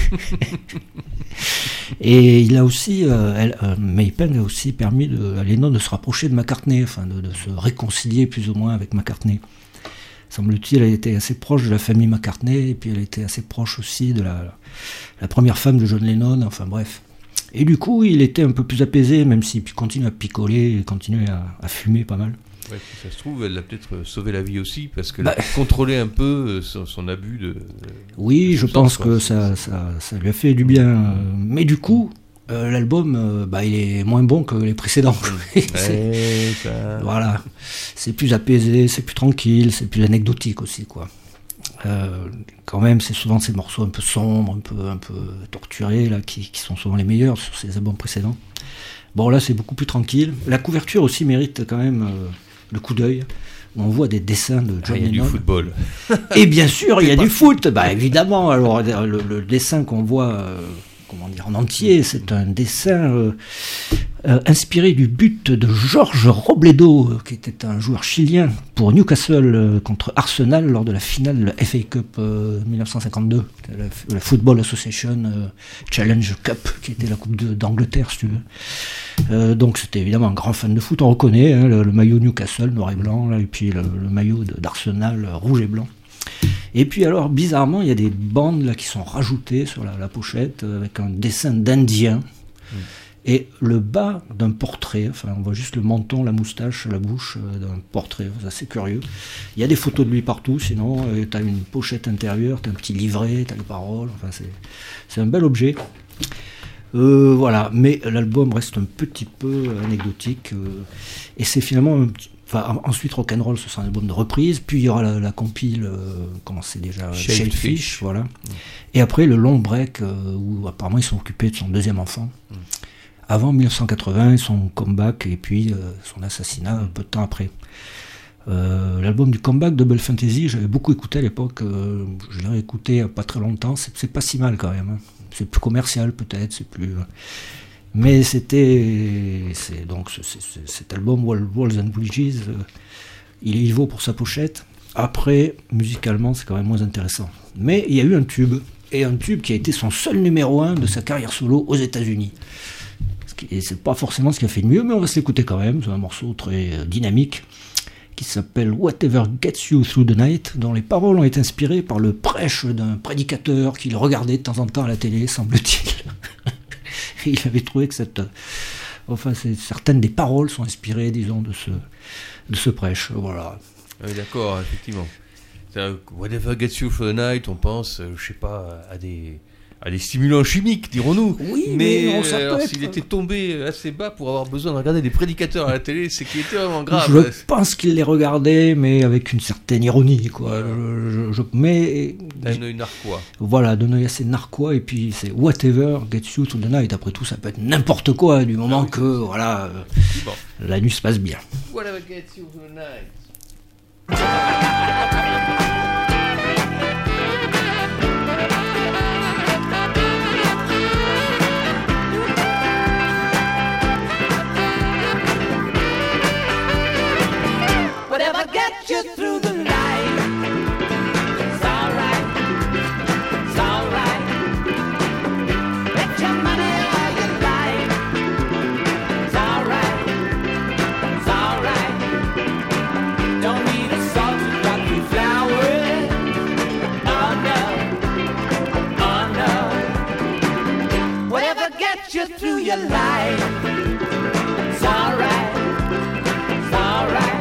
Speaker 4: Et il a aussi, May Pang a aussi permis à Lennon de se rapprocher de McCartney, enfin, de se réconcilier plus ou moins avec McCartney. Semble-t-il, elle était assez proche de la famille McCartney, et puis elle était assez proche aussi de la première femme de John Lennon, enfin bref. Et du coup, il était un peu plus apaisé, même s'il continue à picoler, et continuait à fumer pas mal.
Speaker 3: Ouais, si ça se trouve, elle a peut-être sauvé la vie aussi, parce qu'elle a contrôlé un peu son abus de
Speaker 4: oui, je pense que ça lui a fait du bien. Mais du coup, l'album, il est moins bon que les précédents. Voilà, c'est plus apaisé, c'est plus tranquille, c'est plus anecdotique aussi, quoi. Quand même, c'est souvent ces morceaux un peu sombres, un peu torturés là, qui sont souvent les meilleurs sur ces albums précédents. Bon, là, c'est beaucoup plus tranquille. La couverture aussi mérite quand même le coup d'œil. On voit des dessins de John Lennon.
Speaker 3: Il y a du football.
Speaker 4: Et bien sûr, il y a du foot. Évidemment. Alors, le dessin qu'on voit, en entier, c'est un dessin inspiré du but de Jorge Robledo, qui était un joueur chilien pour Newcastle contre Arsenal lors de la finale de la FA Cup 1952, la Football Association Challenge Cup, qui était la Coupe d'Angleterre, si tu veux. Donc c'était évidemment un grand fan de foot, on reconnaît le maillot Newcastle noir et blanc, là, et puis le maillot d'Arsenal rouge et blanc. Et puis alors, bizarrement, il y a des bandes là qui sont rajoutées sur la pochette avec un dessin d'Indien et le bas d'un portrait, enfin on voit juste le menton, la moustache, la bouche d'un portrait, c'est assez curieux. Il y a des photos de lui partout, sinon tu as une pochette intérieure, tu as un petit livret, tu as les paroles, enfin c'est un bel objet. Voilà, mais l'album reste un petit peu anecdotique et c'est finalement ensuite Rock'n'Roll, ce sera un album de reprise, puis il y aura la compile, comment c'est déjà, Shaved Fish, voilà. Et après le long break où apparemment ils sont occupés de son deuxième enfant. Avant 1980, son comeback et puis son assassinat un peu de temps après. L'album du comeback, Double Fantasy, j'avais beaucoup écouté à l'époque, je l'ai réécouté il n'y a pas très longtemps, c'est pas si mal quand même. C'est plus commercial peut-être, c'est plus... Mais cet album Walls and Bridges, il vaut pour sa pochette. Après, musicalement, c'est quand même moins intéressant. Mais il y a eu un tube, et un tube qui a été son seul numéro 1 de sa carrière solo aux États-Unis. Et c'est pas forcément ce qui a fait de mieux, mais on va se l'écouter quand même. C'est un morceau très dynamique qui s'appelle Whatever Gets You Through the Night, dont les paroles ont été inspirées par le prêche d'un prédicateur qu'il regardait de temps en temps à la télé, semble-t-il. Et il avait trouvé que certaines des paroles sont inspirées, disons, de ce prêche. Voilà.
Speaker 3: Ah oui, d'accord, effectivement. Whatever gets you for the night, on pense, je sais pas, à des stimulants chimiques, dirons-nous.
Speaker 4: Oui, mais non, ça peut être...
Speaker 3: s'il était tombé assez bas pour avoir besoin de regarder des prédicateurs à la télé, c'est qu'il était vraiment grave.
Speaker 4: Je pense qu'il les regardait, mais avec une certaine ironie, quoi. Mais
Speaker 3: d'un œil narquois.
Speaker 4: Voilà, d'un œil assez narquois, et puis c'est Whatever gets you through the night. Après tout, ça peut être n'importe quoi, du moment que, voilà,
Speaker 3: bon.
Speaker 4: La nuit se passe bien.
Speaker 3: Whatever gets you through the night.
Speaker 2: Whatever gets you through the night, it's alright, it's alright. Get your money all you like, it's alright, it's alright. Don't need a salt to drop you flowers, oh no, whatever gets you through your life, it's alright, it's alright.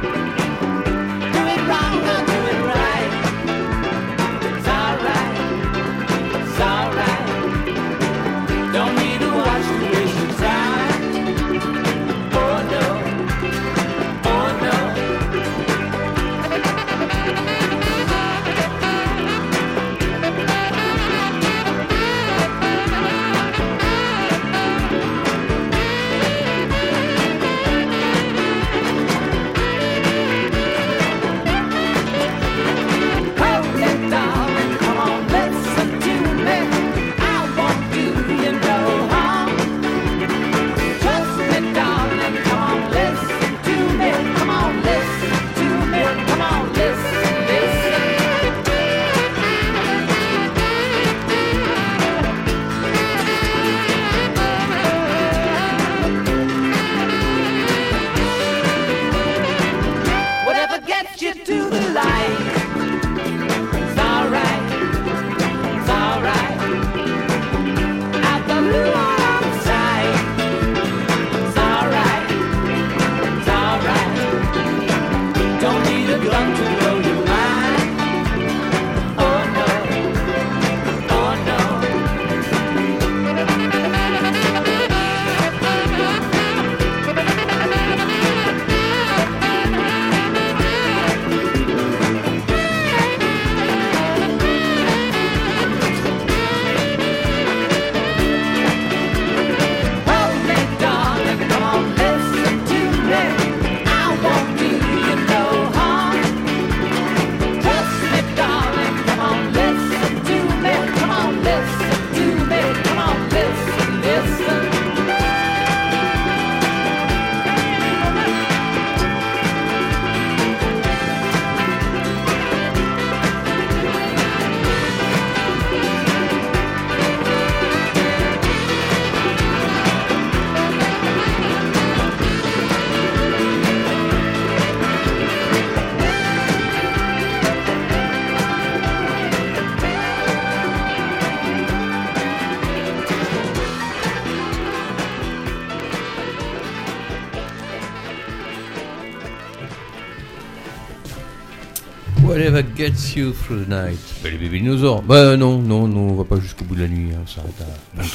Speaker 3: Whatever gets you through the night. Les bébés dinosaures. Bah non, on va pas jusqu'au bout de la nuit, hein, ça s'arrête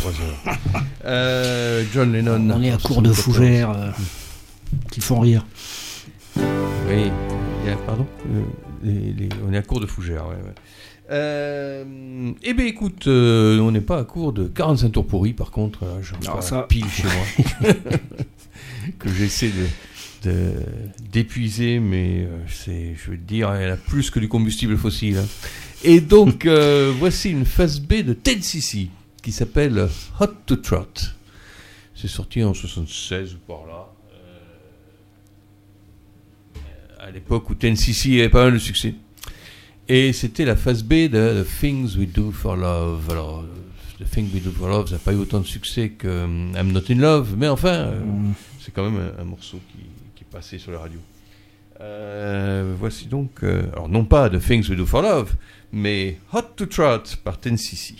Speaker 3: à 23h. John Lennon.
Speaker 4: On est à court de fougères qui font rire.
Speaker 3: Oui, pardon on est à court de fougères, ouais. Eh bien écoute, on n'est pas à court de 45 tours pourris, par contre, je vois ça pile chez moi. Que j'essaie d'épuiser, mais je veux dire, il y en a plus que du combustible fossile. Hein. Et donc, voici une phase B de Ted Sisi, qui s'appelle Hot to Trot. C'est sorti en 76 ou par là. à l'époque où 10cc avait pas mal de succès. Et c'était la phase B de The Things We Do For Love. Alors, The Things We Do For Love, ça n'a pas eu autant de succès que I'm Not In Love, mais enfin, c'est quand même un morceau qui est passé sur la radio. Voici donc, alors non pas The Things We Do For Love, mais Hot to Trot par 10cc.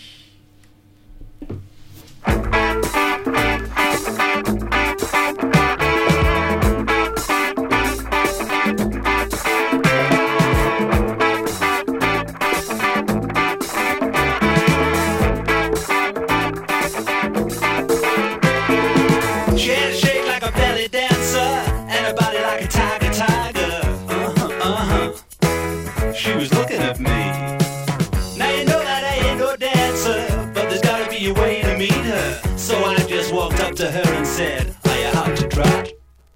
Speaker 6: She was looking at me. Now you know that I ain't no dancer, but there's gotta be a way to meet her. So I just walked up to her and said, are you hot to trot?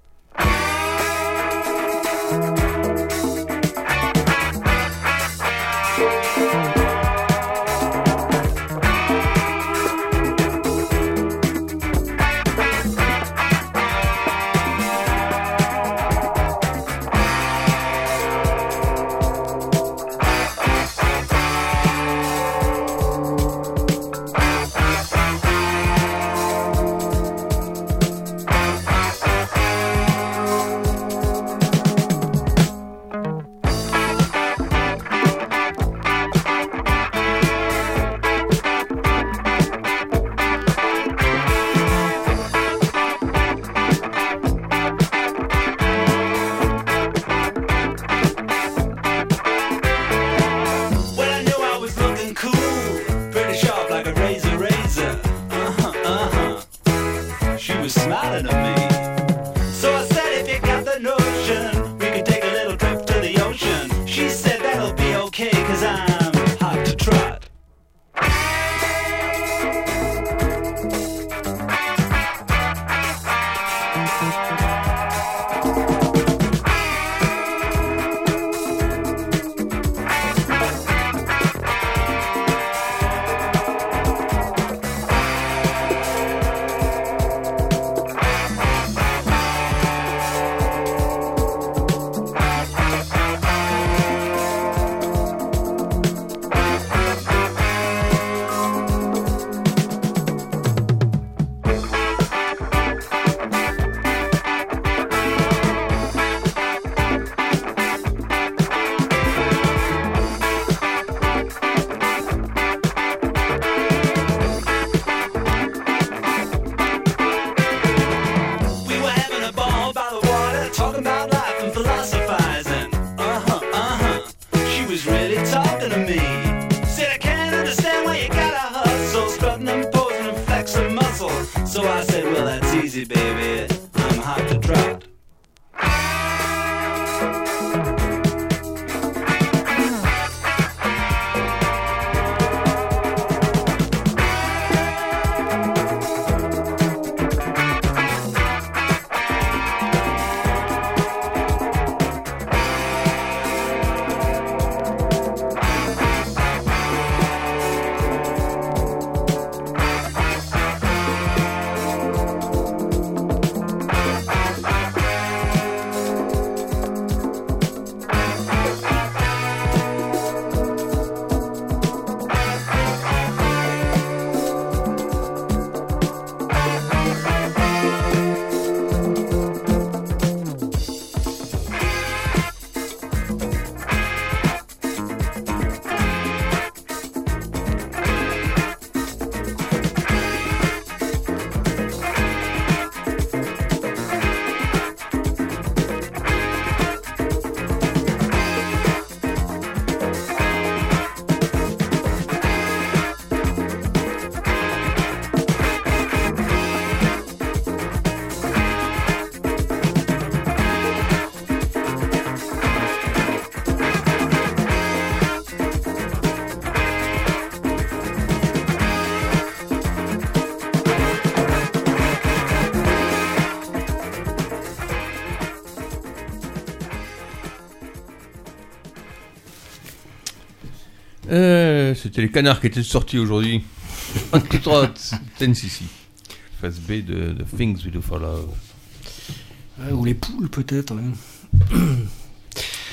Speaker 3: C'était les canards qui étaient sortis aujourd'hui. Hot to Trot, 10cc. Phase B de Things We Do For Love.
Speaker 4: Ou les poules peut-être. Hein.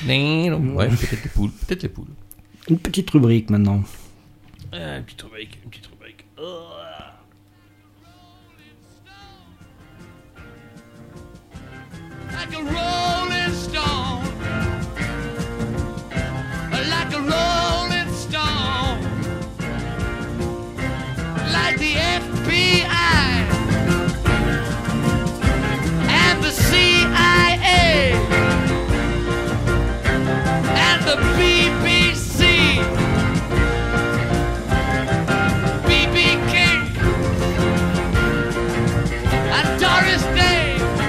Speaker 3: Ouais, peut-être les poules.
Speaker 4: Une petite rubrique maintenant.
Speaker 3: Une petite rubrique.
Speaker 7: Like a rolling stone, like a rolling stone, like the FBI and the CIA and the BBC, BB King and Doris Day.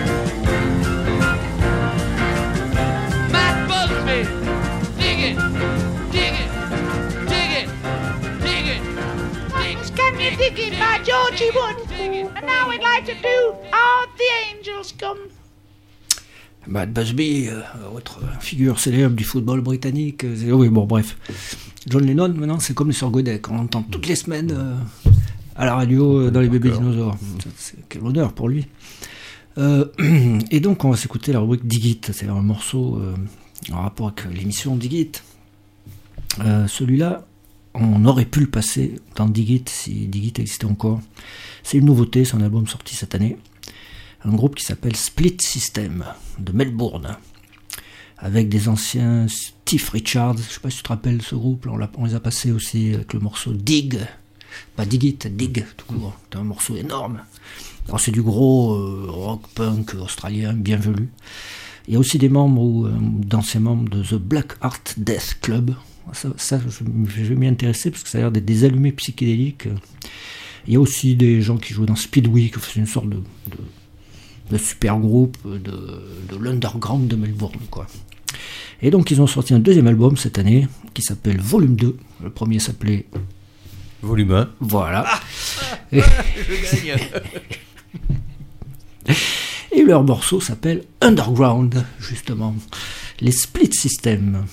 Speaker 8: Dig it by Georgie Wood. And now we'd like to do All the Angels Come.
Speaker 4: Matt Busby, autre figure célèbre du football britannique. Oui, bon, bref. John Lennon, maintenant, c'est comme les Sœurs Godek. On l'entend toutes les semaines à la radio dans les bébés dinosaures. Quel honneur pour lui. Et donc, on va s'écouter la rubrique Dig It. C'est un morceau en rapport avec l'émission Dig It. Celui-là, on aurait pu le passer dans Dig It si Dig It existait encore. C'est une nouveauté, c'est un album sorti cette année. Un groupe qui s'appelle Split System de Melbourne, avec des anciens Steve Richards. Je ne sais pas si tu te rappelles ce groupe, on les a passés aussi avec le morceau Dig. Pas Dig It, Dig tout court. C'est un morceau énorme. Alors c'est du gros rock punk australien bien velu. Il y a aussi des membres d'anciens membres de The Black Art Death Club. Ça je vais m'y intéresser parce que ça a l'air d'être des allumés psychédéliques. Il y a aussi des gens qui jouent dans Speedweek, c'est une sorte de super groupe de l'underground de Melbourne, quoi. Et donc ils ont sorti un deuxième album cette année qui s'appelle Volume 2. Le premier s'appelait
Speaker 3: Volume 1.
Speaker 4: Voilà.
Speaker 3: Je gagne.
Speaker 4: Et leur morceau s'appelle Underground, justement. Les Split System.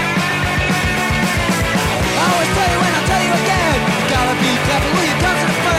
Speaker 2: I always tell you when I tell you again, gotta be careful who you come to the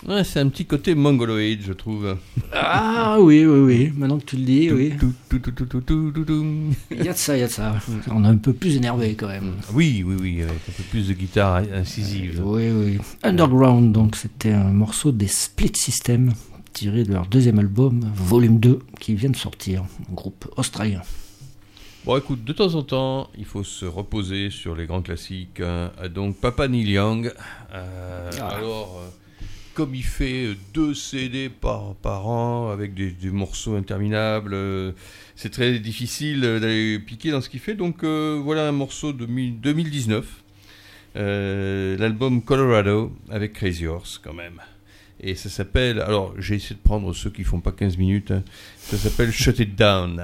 Speaker 3: Ouais, c'est un petit côté mongoloïde, je trouve.
Speaker 4: Ah oui, maintenant que tu le dis, oui.
Speaker 3: Tout.
Speaker 4: Il y a de ça. On est un peu plus énervé quand même.
Speaker 3: Oui, avec un peu plus de guitare incisive.
Speaker 4: Oui. Underground, donc c'était un morceau des Split System, tiré de leur deuxième album, Volume 2, qui vient de sortir, un groupe australien.
Speaker 3: Bon, écoute, de temps en temps, il faut se reposer sur les grands classiques. Donc, Papa Neil Young. Alors, comme il fait 2 CD par an avec des morceaux interminables, c'est très difficile d'aller piquer dans ce qu'il fait. Donc, voilà un morceau de 2019. L'album Colorado avec Crazy Horse, quand même. Et ça s'appelle... Alors, j'ai essayé de prendre ceux qui font pas 15 minutes. Ça s'appelle Shut It Down.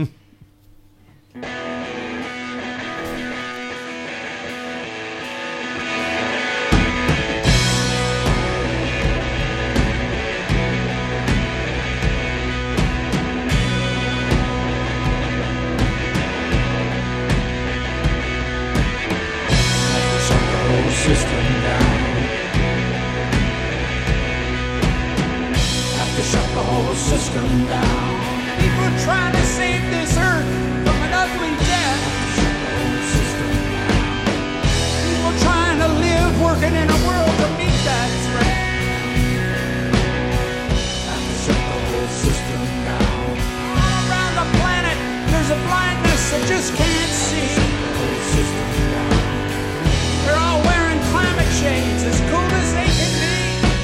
Speaker 5: People trying to save this earth from an ugly death. People trying to live, working in a world to meet that threat. All around the planet, there's a blindness that just can't see. They're all wearing climate shades as cool as they can be.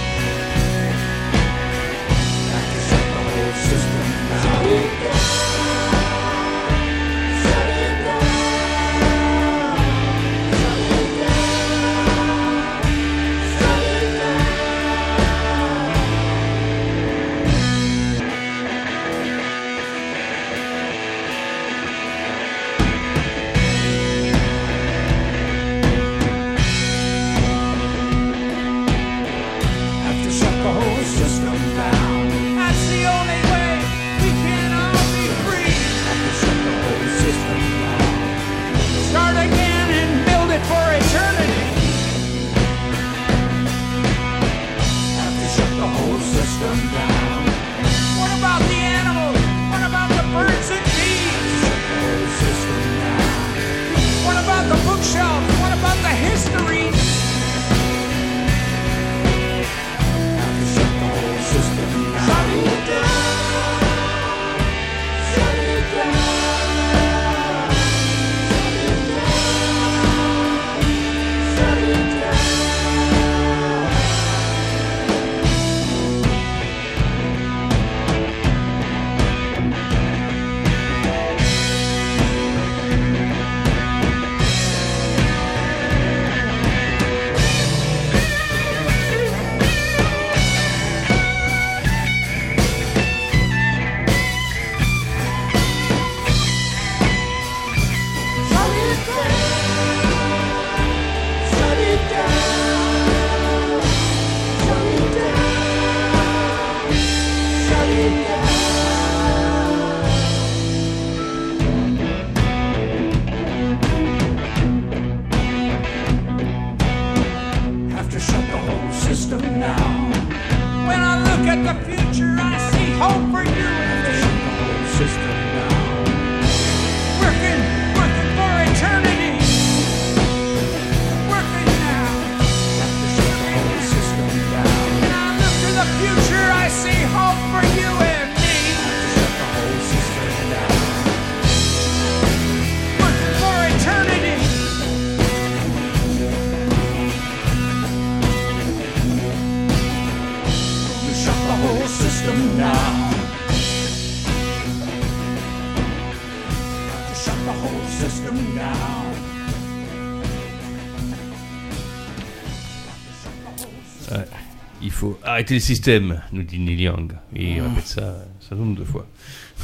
Speaker 3: Ouais. Il faut arrêter le système, nous dit Neil Young. Et il répète ça nombre de fois.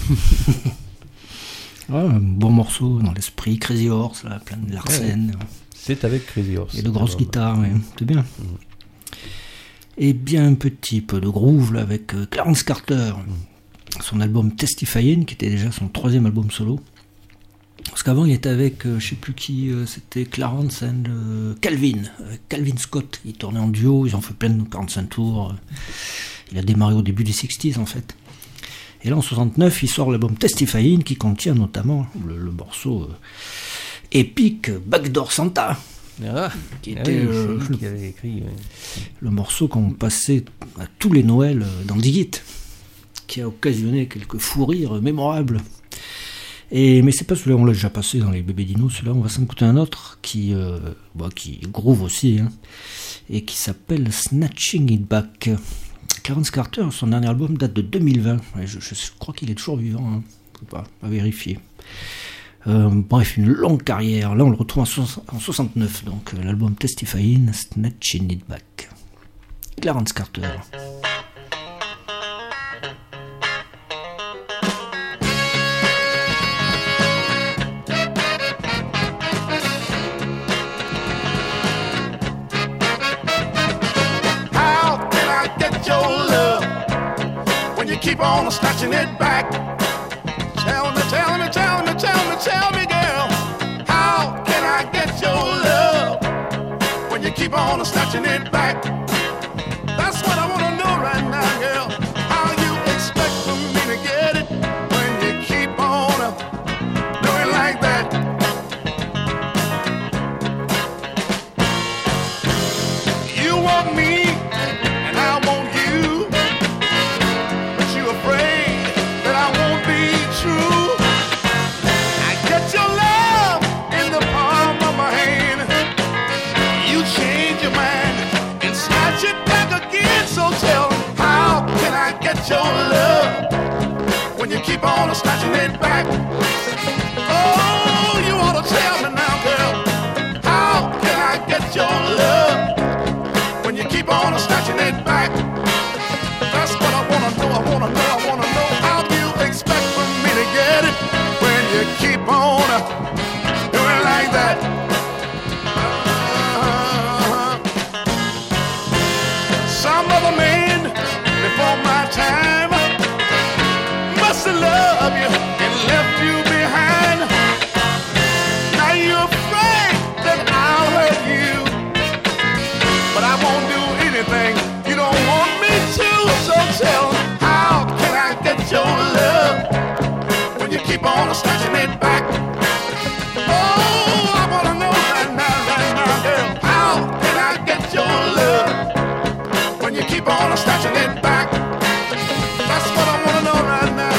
Speaker 4: Ouais, un bon morceau dans l'esprit, Crazy Horse, là, plein de Larsen.
Speaker 3: Ouais. C'est avec Crazy Horse.
Speaker 4: Et de grosses guitares, ouais. C'est bien. Et bien un petit peu de groove là, avec Clarence Carter, son album Testifyin', qui était déjà son 3e album solo. Parce qu'avant, il était avec, je sais plus qui, c'était Clarence and Calvin. Avec Calvin Scott, ils tournaient en duo, ils ont fait plein de 45 tours. Il a démarré au début des 60s, en fait. Et là, en 69, il sort l'album Testifying, qui contient notamment le morceau épique Backdoor Santa. Qui était
Speaker 3: qui avait écrit,
Speaker 4: le morceau qu'on passait à tous les Noëls dans Dig It, qui a occasionné quelques fous rires mémorables. Mais c'est pas celui-là, on l'a déjà passé dans les Bébés Dinos. Celui-là, on va s'en écouter un autre qui groove aussi, hein, et qui s'appelle Snatching It Back. Clarence Carter, son dernier album date de 2020. Je crois qu'il est toujours vivant, hein. Je sais pas, à vérifier. Bref, une longue carrière. Là, on le retrouve en 69, donc l'album Testifying, Snatching It Back. Clarence Carter.
Speaker 9: Keep on snatching it back. Tell me, girl, how can I get your love when you keep on snatching it back? That's what I want to know right now, girl. How you expect for me to get it when you keep on doing like that? You want me and I want you. Afraid that I won't be true. I get your love in the palm of my hand. You change your mind and snatch it back again. So tell me, how can I get your love when you keep on snatching it back? Oh, you ought to tell me now, girl. How can I get your love when you keep on snatching it back? That's what I wanna know, I wanna know how you expect for me to get it when you keep on doing like that. Some other man before my time must have loved you and left you behind. Now you're afraid that I'll hurt you, but I won't do anything you don't want me to. So tell me, how can I get your love when you keep on snatching it back? Oh, I wanna know right now, girl. How can I get your love when you keep on snatching it back? That's what I wanna know right now.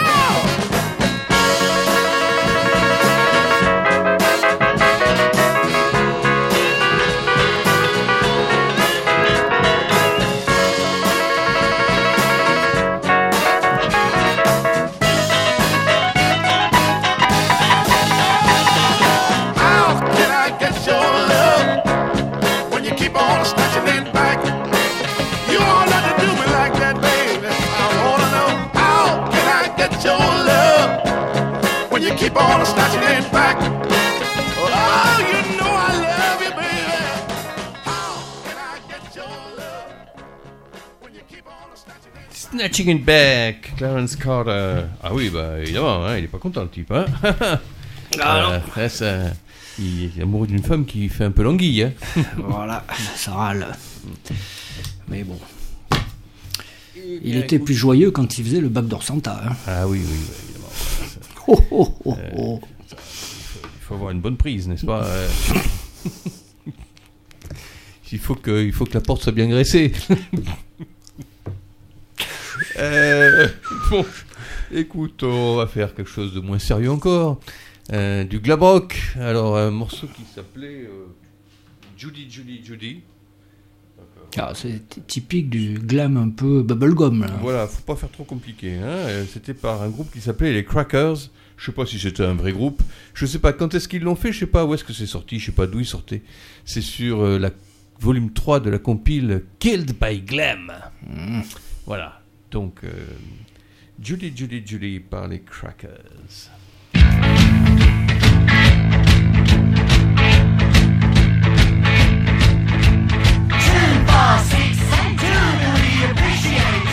Speaker 9: Keep on snatching it back. Oh, you know I love you, baby. How can I get your love when you keep on snatching it back?
Speaker 3: Snatching It Back, Clarence Carter. Ah oui, bah évidemment, hein, il est pas content le type. Hein. Il est amoureux d'une femme qui fait un peu l'anguille. Hein.
Speaker 4: Voilà, ça râle. Mais bon. Il était plus joyeux quand il faisait le Backdoor Santa. Hein.
Speaker 3: Ah oui, évidemment. Il faut avoir une bonne prise, n'est-ce pas? il faut que la porte soit bien graissée. Bon, écoute, on va faire quelque chose de moins sérieux encore. Du glam rock. Alors, un morceau qui s'appelait Judy.
Speaker 4: Ah, c'est typique du glam un peu bubblegum. Là.
Speaker 3: Voilà, faut pas faire trop compliqué. Hein. C'était par un groupe qui s'appelait les Crackers. Je sais pas si c'était un vrai groupe. Je sais pas quand est-ce qu'ils l'ont fait. Je sais pas où est-ce que c'est sorti. Je sais pas d'où il sortait. C'est sur la volume 3 de la compile Killed by Glam. Voilà. Donc, Judy par les Crackers.
Speaker 2: 6 and 2 we appreciate.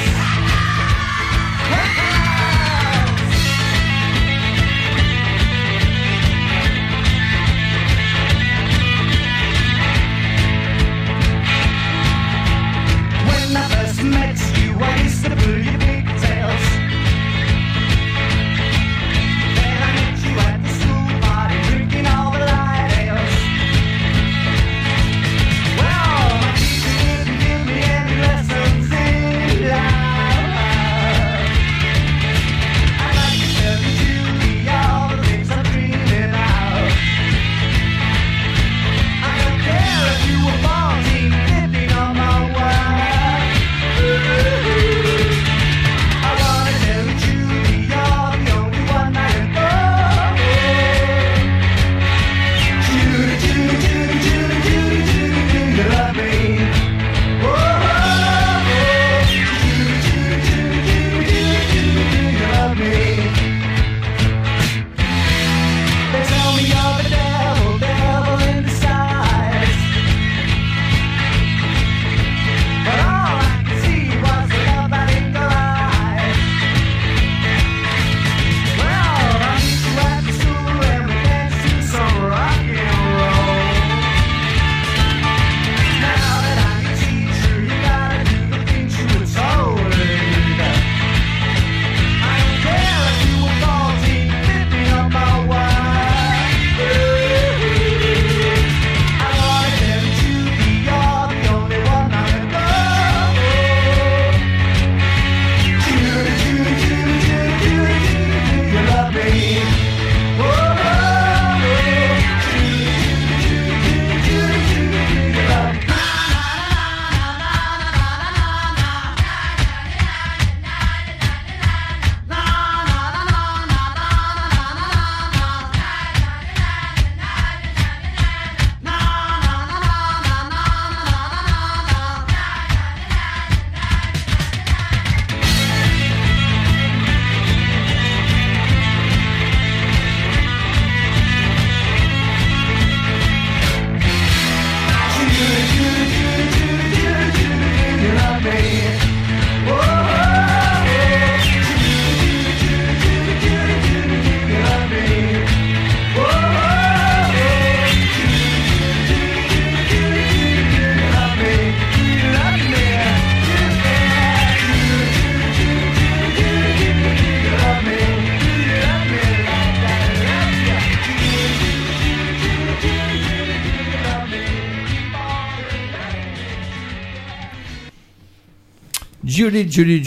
Speaker 3: Julie.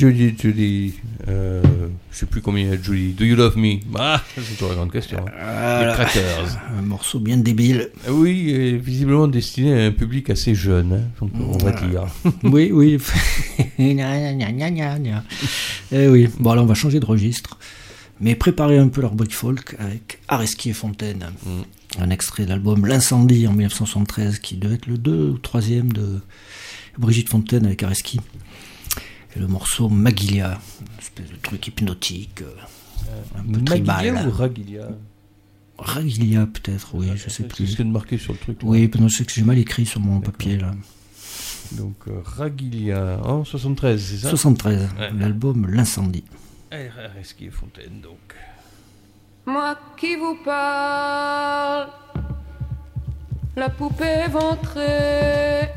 Speaker 3: Je sais plus combien il y a de Julie. Do you love me? Ah, c'est toujours la grande question. Les Crackers.
Speaker 4: Un morceau bien débile.
Speaker 3: Oui, et visiblement destiné à un public assez jeune, hein, on va dire.
Speaker 4: Oui. Gna, gna, gna, gna, gna. Eh oui. Bon, alors on va changer de registre. Mais préparez un peu leur brick folk avec Areski et Fontaine. Un extrait de l'album L'Incendie en 1973, qui devait être le 2 ou 3e de Brigitte Fontaine avec Areski. Et le morceau Magilia, une espèce de truc hypnotique, un peu tribal.
Speaker 3: Magilia ou Ragilia?
Speaker 4: Ragilia peut-être, oui, je sais plus.
Speaker 3: C'est ce qu'il y a de marqué sur le truc. Là.
Speaker 4: Oui, je sais que j'ai mal écrit sur mon papier là.
Speaker 3: Donc Ragilia en 73, c'est ça?
Speaker 4: 73,
Speaker 3: ouais.
Speaker 4: L'album L'Incendie.
Speaker 3: Areski et Fontaine, donc.
Speaker 10: Moi qui vous parle, la poupée ventrée,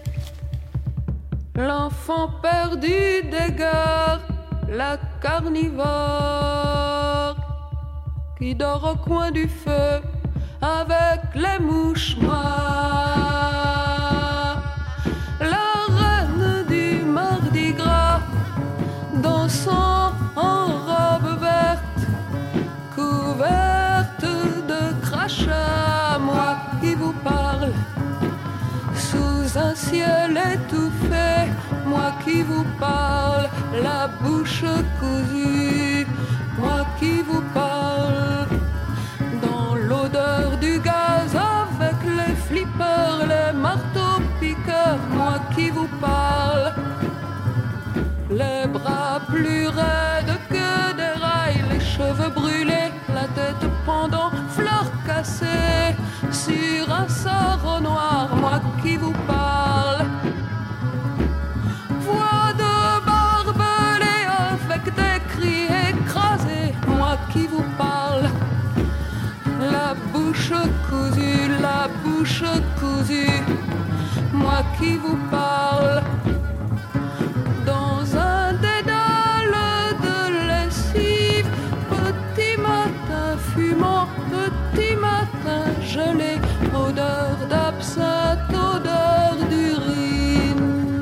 Speaker 10: l'enfant perdu des gares, la carnivore qui dort au coin du feu avec les mouches noires, la reine du mardi gras dansant en robe verte couverte de crachats. Moi qui vous parle sous un ciel étouffé, moi qui vous parle la bouche cousue, moi qui vous parle dans l'odeur du gaz avec les flippers, les marteaux piqueurs, moi qui vous parle les bras plus raides que des rails, les cheveux brûlés, la tête pendant, fleurs cassées sur un sarrau noir, moi qui vous parle. Voix de barbelés avec des cris écrasés, moi qui vous parle. La bouche cousue, moi qui vous parle. Dans un dédale de lessive, petit matin fumant, petit matin gelé, odeur d'absinthe, odeur d'urine.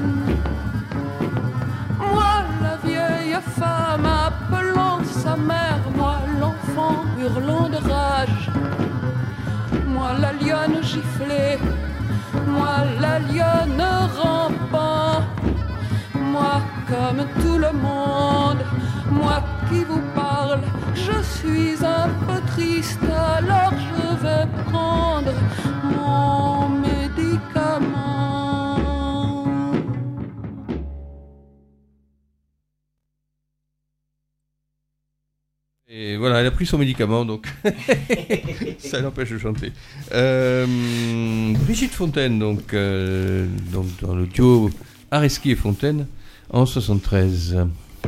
Speaker 10: Moi la vieille femme appelant sa mère, moi l'enfant hurlant de rage, moi la lionne giflée, moi la lionne rampant. Moi, comme tout le monde, moi qui vous parle, je suis un peu triste, alors je vais prendre mon médicament.
Speaker 3: Et voilà, elle a pris son médicament, donc ça l'empêche de chanter. Brigitte Fontaine, donc dans le duo Areski et Fontaine, en 73.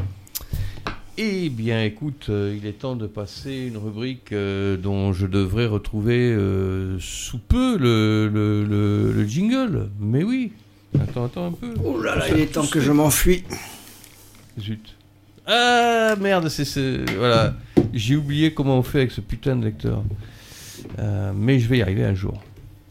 Speaker 3: Eh bien, écoute, il est temps de passer une rubrique dont je devrais retrouver sous peu le jingle. Mais oui, attends un peu.
Speaker 4: Oh là là, il est temps que je m'enfuis.
Speaker 3: Zut. Ah merde, voilà. J'ai oublié comment on fait avec ce putain de lecteur. Mais je vais y arriver un jour.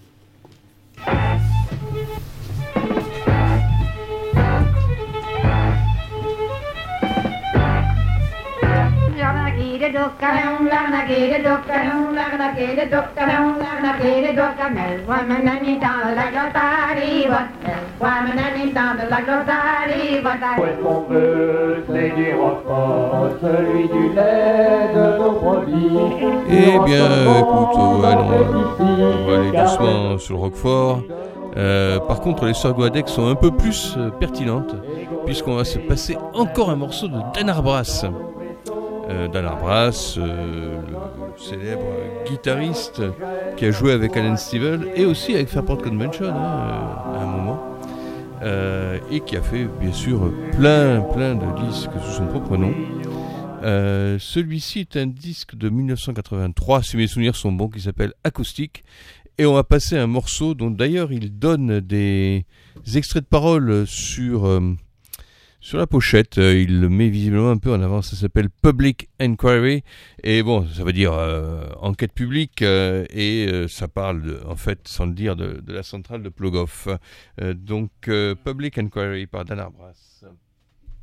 Speaker 11: Qu'on veut, c'est du Roquefort, celui du lait de nos produits.
Speaker 3: Eh bien, écoute, on va aller doucement sur le Roquefort. Par contre, les Sœurs Guadec sont un peu plus pertinentes, puisqu'on va se passer encore un morceau de Dan Arbras. Dan Arbras, le célèbre guitariste qui a joué avec Alan Stivell et aussi avec Fairport Convention à un moment, et qui a fait bien sûr plein de disques sous son propre nom. Celui-ci est un disque de 1983, si mes souvenirs sont bons, qui s'appelle Acoustique, et on va passer un morceau dont d'ailleurs il donne des extraits de paroles sur la pochette. Il le met visiblement un peu en avant. Ça s'appelle Public Inquiry, et bon, ça veut dire enquête publique, et ça parle en fait, sans le dire, de la centrale de Plogoff. Donc Public Inquiry par Dan Arbras.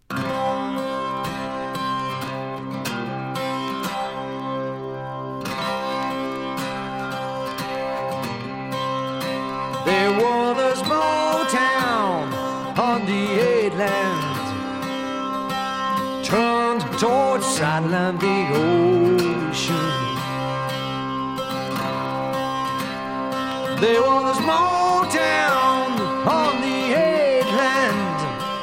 Speaker 2: There was a small town on the headland, turned towards Atlantic Ocean. There was a small town on the headland,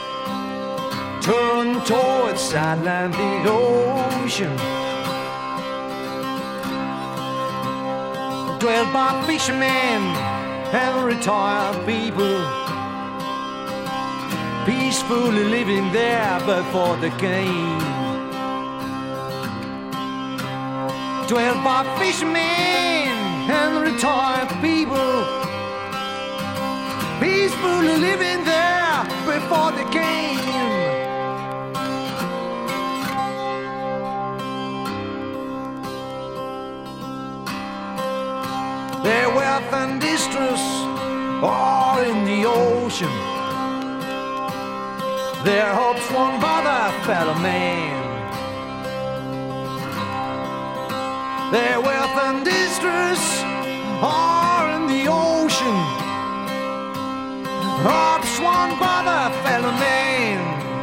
Speaker 2: turned towards Atlantic Ocean. Dwelt by fishermen and retired people, peacefully living there before the game. Dwelt by fishermen and retired people, peacefully living there before the game. Their wealth and distress all in the ocean. Their hopes won by their fellow man. Their wealth and distress all in the ocean. Hopes won by their fellow man.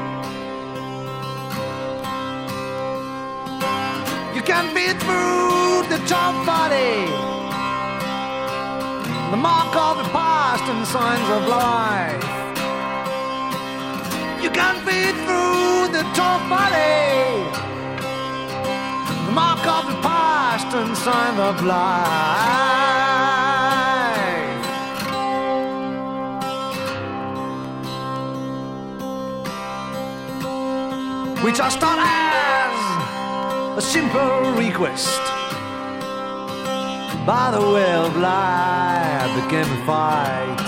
Speaker 2: You can beat through the top body, the mark of the past and signs of life. You can't fit through the tough body, the mark of the past and signs of life. Which I start as a simple request, by the way of life became a fight,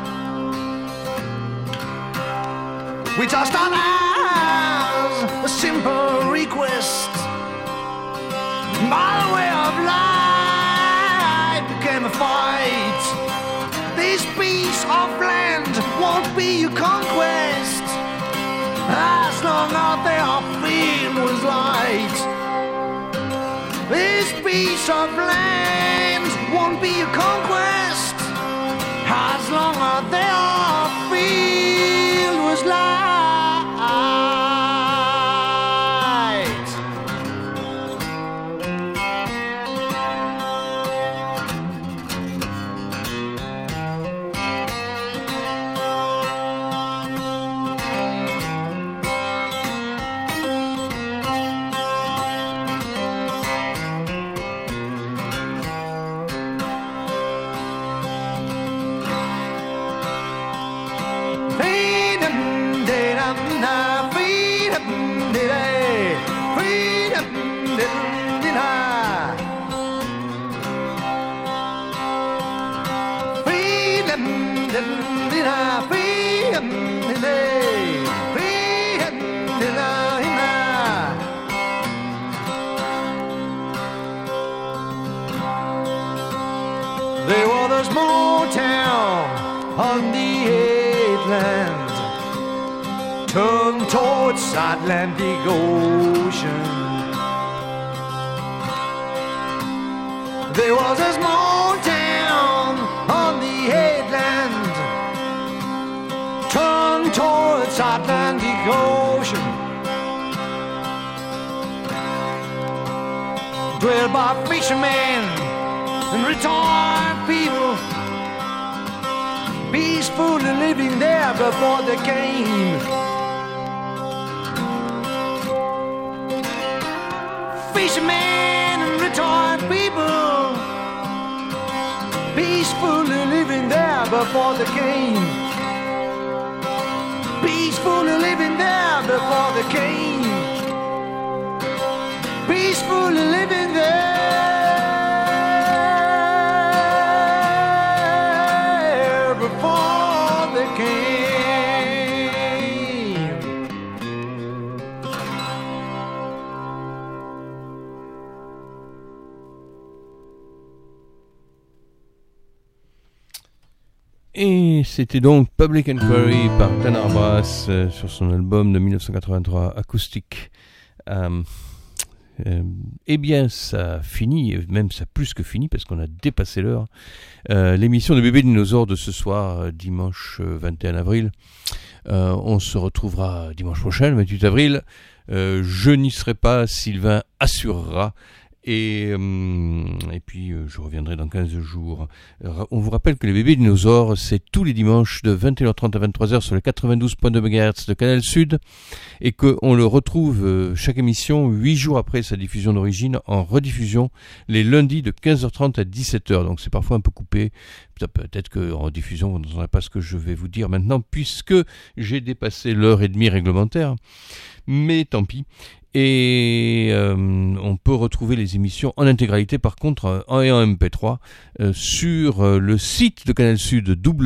Speaker 2: which I start as a simple request, by the way of life became a fight. This piece of land won't be your conquest, as long as their field was light. This piece of land won't be a conquest, as long as their field was light. There was a small town on the headland, turned towards Atlantic Ocean. There was a small town on the headland, turned towards Atlantic Ocean. Dwelled by fishermen and retired people, peacefully living there before the game. Fishermen and retired people, peacefully living there before the game. Peacefully living there before the game. Peacefully living there before the game.
Speaker 3: Et C'était donc Public Enquiry par Tanner Brass sur son album de 1983, Acoustic. Eh bien, ça finit, même ça plus que fini, parce qu'on a dépassé l'heure. L'émission de Bébé Dinosaure de ce soir, dimanche 21 avril. On se retrouvera dimanche prochain, 28 avril. Je n'y serai pas, Sylvain assurera. Et puis je reviendrai dans 15 jours. On vous rappelle que les Bébés Dinosaures, c'est tous les dimanches de 21h30 à 23h sur les 92.2 MHz de Canal Sud, et qu'on le retrouve chaque émission 8 jours après sa diffusion d'origine en rediffusion les lundis de 15h30 à 17h. Donc c'est parfois un peu coupé. Peut-être qu'en rediffusion vous n'entendrez pas ce que je vais vous dire maintenant, puisque j'ai dépassé l'heure et demie réglementaire. Mais tant pis. Et on peut retrouver les émissions en intégralité par contre en MP3 sur le site de Canal Sud,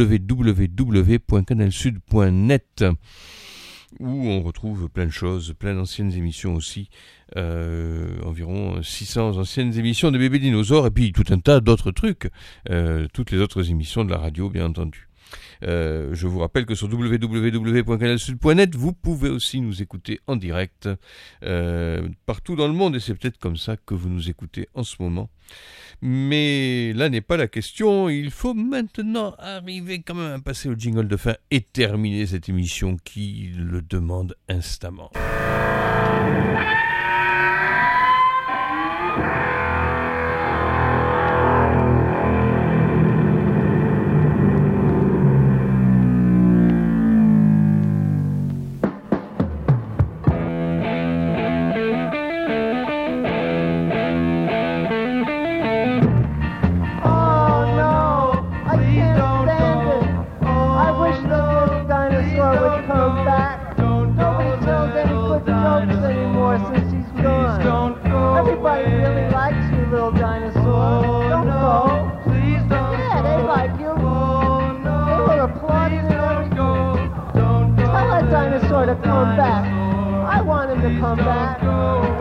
Speaker 3: www.canalsud.net, où on retrouve plein de choses, plein d'anciennes émissions aussi, environ 600 anciennes émissions de Bébés Dinosaures, et puis tout un tas d'autres trucs, toutes les autres émissions de la radio bien entendu. Je vous rappelle que sur www.canalsud.net vous pouvez aussi nous écouter en direct partout dans le monde, et c'est peut-être comme ça que vous nous écoutez en ce moment. Mais là n'est pas la question. Il faut maintenant arriver quand même à passer au jingle de fin et terminer cette émission qui le demande instamment.
Speaker 2: To come back. I want him to come back.